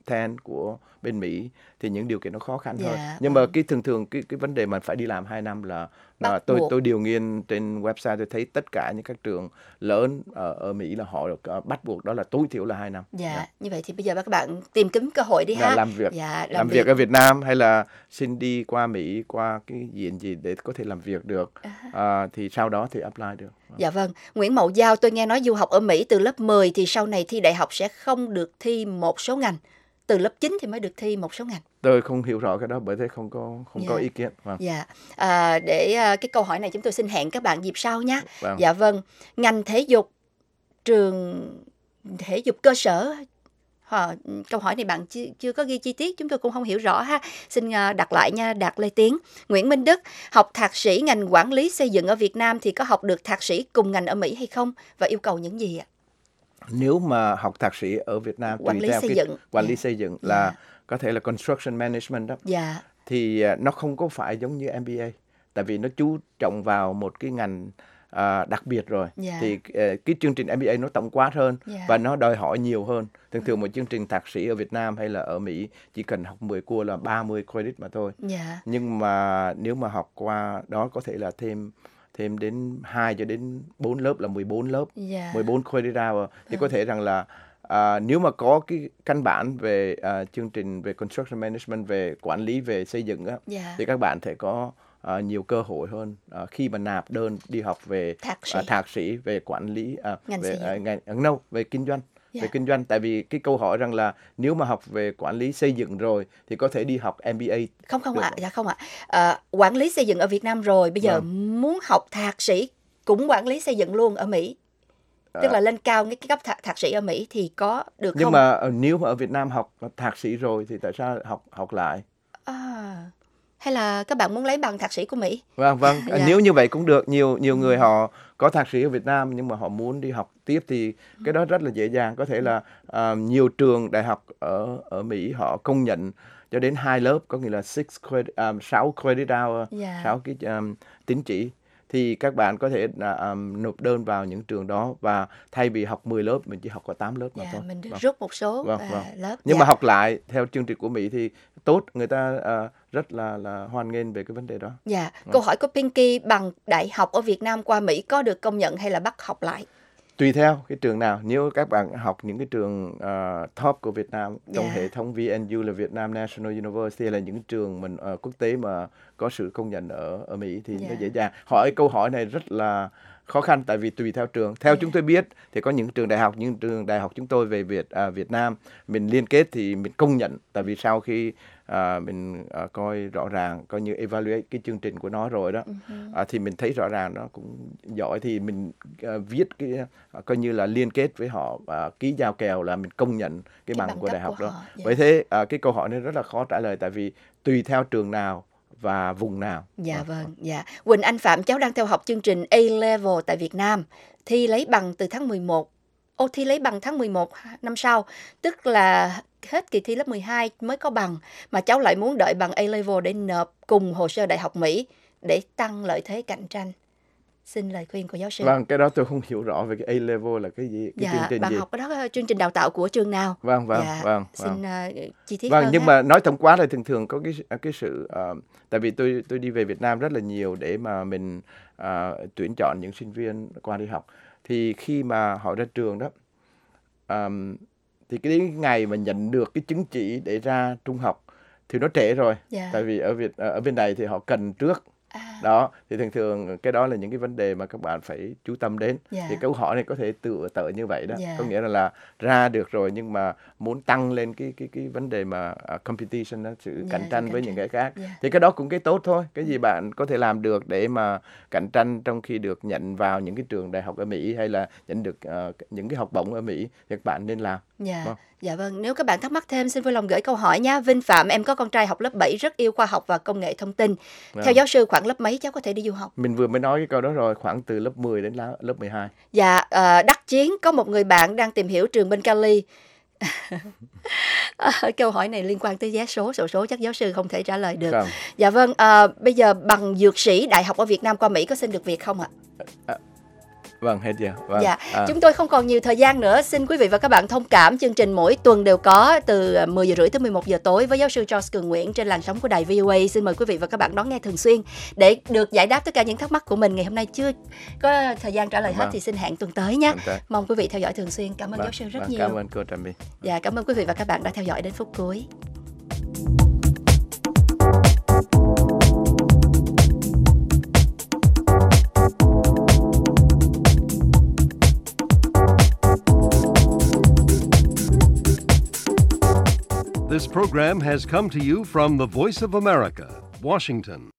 mười của bên Mỹ thì những điều kiện nó khó khăn hơn. Dạ, Nhưng mà cái thường thường cái cái vấn đề mà phải đi làm hai năm là Bắt mà tôi buộc. tôi điều nghiên trên website tôi thấy tất cả những các trường lớn ở ở Mỹ là họ được uh, bắt buộc đó là tối thiểu là hai năm. Dạ, như vậy thì bây giờ các bạn tìm kiếm cơ hội đi Là ha. làm việc Dạ, làm, làm việc ở Việt Nam hay là xin đi qua Mỹ qua cái diện gì để có thể làm việc được. À, thì sau đó thì apply được. Dạ vâng, Nguyễn Mậu Giao, tôi nghe nói du học ở Mỹ từ lớp mười thì sau này thi đại học sẽ không được thi một số ngành. Từ lớp chín thì mới được thi một số ngành. Tôi không hiểu rõ cái đó bởi thế không có không Dạ. có ý kiến. Vâng. Dạ, à, để à, cái câu hỏi này chúng tôi xin hẹn các bạn dịp sau nhé. Vâng. Dạ vâng, ngành thể dục, trường thể dục cơ sở. Hờ, câu hỏi này bạn chưa, chưa có ghi chi tiết, chúng tôi cũng không hiểu rõ ha. Xin à, đặt lại nha, Đạt Lê Tiến. Nguyễn Minh Đức, học thạc sĩ ngành quản lý xây dựng ở Việt Nam thì có học được thạc sĩ cùng ngành ở Mỹ hay không? Và yêu cầu những gì ạ? Nếu mà học thạc sĩ ở Việt Nam Quản tùy lý theo xây cái dựng. quản Dạ. lý xây dựng là có thể là construction management đó. Dạ. Thì à, nó không có phải giống như em bê a, tại vì nó chú trọng vào một cái ngành à, đặc biệt rồi. Dạ. Thì à, cái chương trình em bê a nó tổng quát hơn Dạ. và nó đòi hỏi nhiều hơn. Thường thường một chương trình thạc sĩ ở Việt Nam hay là ở Mỹ chỉ cần học mười course là ba mươi credit mà thôi. Dạ. Nhưng mà nếu mà học qua đó có thể là thêm thêm đến hai cho đến bốn lớp là mười bốn lớp, Dạ. mười bốn credit hour thì có thể rằng là à, nếu mà có cái căn bản về à, chương trình về construction management, về quản lý về xây dựng á, Dạ. thì các bạn sẽ có à, nhiều cơ hội hơn à, khi mà nạp đơn đi học về Thạc sĩ. à, thạc sĩ về quản lý à, Ngành về xây dựng. à, ngành à, no, về kinh doanh. Dạ. Về kinh doanh, tại vì cái câu hỏi rằng là nếu mà học về quản lý xây dựng rồi thì có thể đi học em bê a. Không không được. ạ, dạ không ạ. À, quản lý xây dựng ở Việt Nam rồi, bây giờ Vâng. muốn học thạc sĩ cũng quản lý xây dựng luôn ở Mỹ. Tức À. là lên cao cái cái cấp thạc, thạc sĩ ở Mỹ thì có được Nhưng không? mà ờ, nếu mà ở Việt Nam học thạc sĩ rồi thì tại sao học học lại? À, hay là các bạn muốn lấy bằng thạc sĩ của Mỹ? Vâng vâng, Dạ. nếu như vậy cũng được. Nhiều nhiều người họ có thạc sĩ ở Việt Nam nhưng mà họ muốn đi học tiếp thì cái đó rất là dễ dàng. Có thể là à, nhiều trường đại học ở ở Mỹ họ công nhận cho đến hai lớp, có nghĩa là six credit, um, sáu credit hour, Dạ. sáu cái um, tín chỉ. Thì các bạn có thể là, um, nộp đơn vào những trường đó và thay vì học mười lớp mình chỉ học có tám lớp mà Dạ, thôi. mình được Vâng. rút một số Vâng, à, vâng. lớp. Nhưng Dạ. mà học lại theo chương trình của Mỹ thì tốt, người ta à, rất là là hoan nghênh về cái vấn đề đó. Dạ, Vâng. câu hỏi của Pinky, bằng đại học ở Việt Nam qua Mỹ có được công nhận hay là bắt học lại? Tùy theo cái trường nào, nếu các bạn học những cái trường uh, top của Việt Nam trong Dạ. hệ thống vê en u là Việt Nam National University, hay là những trường mình uh, quốc tế mà có sự công nhận ở ở Mỹ thì Dạ. nó dễ dàng. Hỏi câu hỏi này rất là khó khăn tại vì tùy theo trường. Theo Dạ. chúng tôi biết thì có những trường đại học, những trường đại học chúng tôi về Việt à, Việt Nam mình liên kết thì mình công nhận, tại vì sau khi à, mình à, coi rõ ràng, coi như evaluate cái chương trình của nó rồi đó, Uh-huh. à, thì mình thấy rõ ràng nó cũng giỏi thì mình à, viết cái à, coi như là liên kết với họ và ký giao kèo là mình công nhận cái, Cái bằng bằng của cấp đại học của đó. họ, dạ. Bởi thế à, cái câu hỏi này rất là khó trả lời tại vì tùy theo trường nào và vùng nào. Dạ vâng, dạ. Quỳnh Anh Phạm, cháu đang theo học chương trình A-Level tại Việt Nam. Thi lấy bằng từ tháng mười một. Ô, thi lấy bằng tháng mười một năm sau. Tức là hết kỳ thi lớp mười hai mới có bằng. Mà cháu lại muốn đợi bằng A-Level để nộp cùng hồ sơ Đại học Mỹ để tăng lợi thế cạnh tranh. Xin lời khuyên của giáo sư. Vâng, cái đó tôi không hiểu rõ về cái A-Level là cái gì, cái chương Dạ, trình bạn gì. học cái đó chương trình đào tạo của trường nào? Vâng, vâng, Dạ, vâng, xin vâng. uh, chi tiết Vâng, hơn nhưng ha. mà nói tổng quát là thường thường có cái cái sự uh, tại vì tôi tôi đi về Việt Nam rất là nhiều để mà mình uh, tuyển chọn những sinh viên qua đi học. Thì khi mà họ ra trường đó, um, thì cái ngày mà nhận được cái chứng chỉ để ra trung học thì nó trễ rồi. Dạ. Tại vì ở Việt ở bên này thì họ cần trước. À. Đó, thì thường thường cái đó là những cái vấn đề mà các bạn phải chú tâm đến. Dạ. Thì câu hỏi này có thể tựa tợ như vậy đó. Dạ. Có nghĩa là, là ra được rồi nhưng mà muốn tăng lên cái cái cái vấn đề mà uh, competition đó, sự Dạ, cạnh sự tranh cạnh với tranh. những cái khác. Dạ. Thì cái đó cũng cái tốt thôi. Cái gì bạn có thể làm được để mà cạnh tranh trong khi được nhận vào những cái trường đại học ở Mỹ hay là nhận được uh, những cái học bổng ở Mỹ thì các bạn nên làm. Dạ, Vâng. dạ vâng. Nếu các bạn thắc mắc thêm, xin vui lòng gửi câu hỏi nha. Vinh Phạm, em có con trai học lớp bảy, rất yêu khoa học và công nghệ thông tin. Vâng. Theo giáo sư, khoảng lớp mấy cháu có thể đi du học? Mình vừa mới nói cái câu đó rồi, khoảng từ lớp mười đến lá- lớp mười hai. Dạ, ờ, Đắc Chiến, có một người bạn đang tìm hiểu trường bên Cali. Ờ, câu hỏi này liên quan tới vé số, sổ số chắc giáo sư không thể trả lời được. Không. Dạ vâng, ờ, bây giờ bằng dược sĩ đại học ở Việt Nam qua Mỹ có xin được việc không ạ? Vâng, hết giờ. Vâng. Dạ, à. chúng tôi không còn nhiều thời gian nữa. Xin quý vị và các bạn thông cảm, chương trình mỗi tuần đều có từ mười giờ rưỡi tới mười một giờ tối với giáo sư George Cường Nguyễn trên làn sóng của đài vê o a. Xin mời quý vị và các bạn đón nghe thường xuyên để được giải đáp tất cả những thắc mắc của mình. Ngày hôm nay chưa có thời gian trả lời hết vâng. thì xin hẹn tuần tới nhé. Tới. Mong quý vị theo dõi thường xuyên. Cảm ơn vâng. giáo sư rất vâng. nhiều. Cảm ơn cô Trà My. Dạ, cảm ơn quý vị và các bạn đã theo dõi đến phút cuối. This program has come to you from the Voice of America, Washington.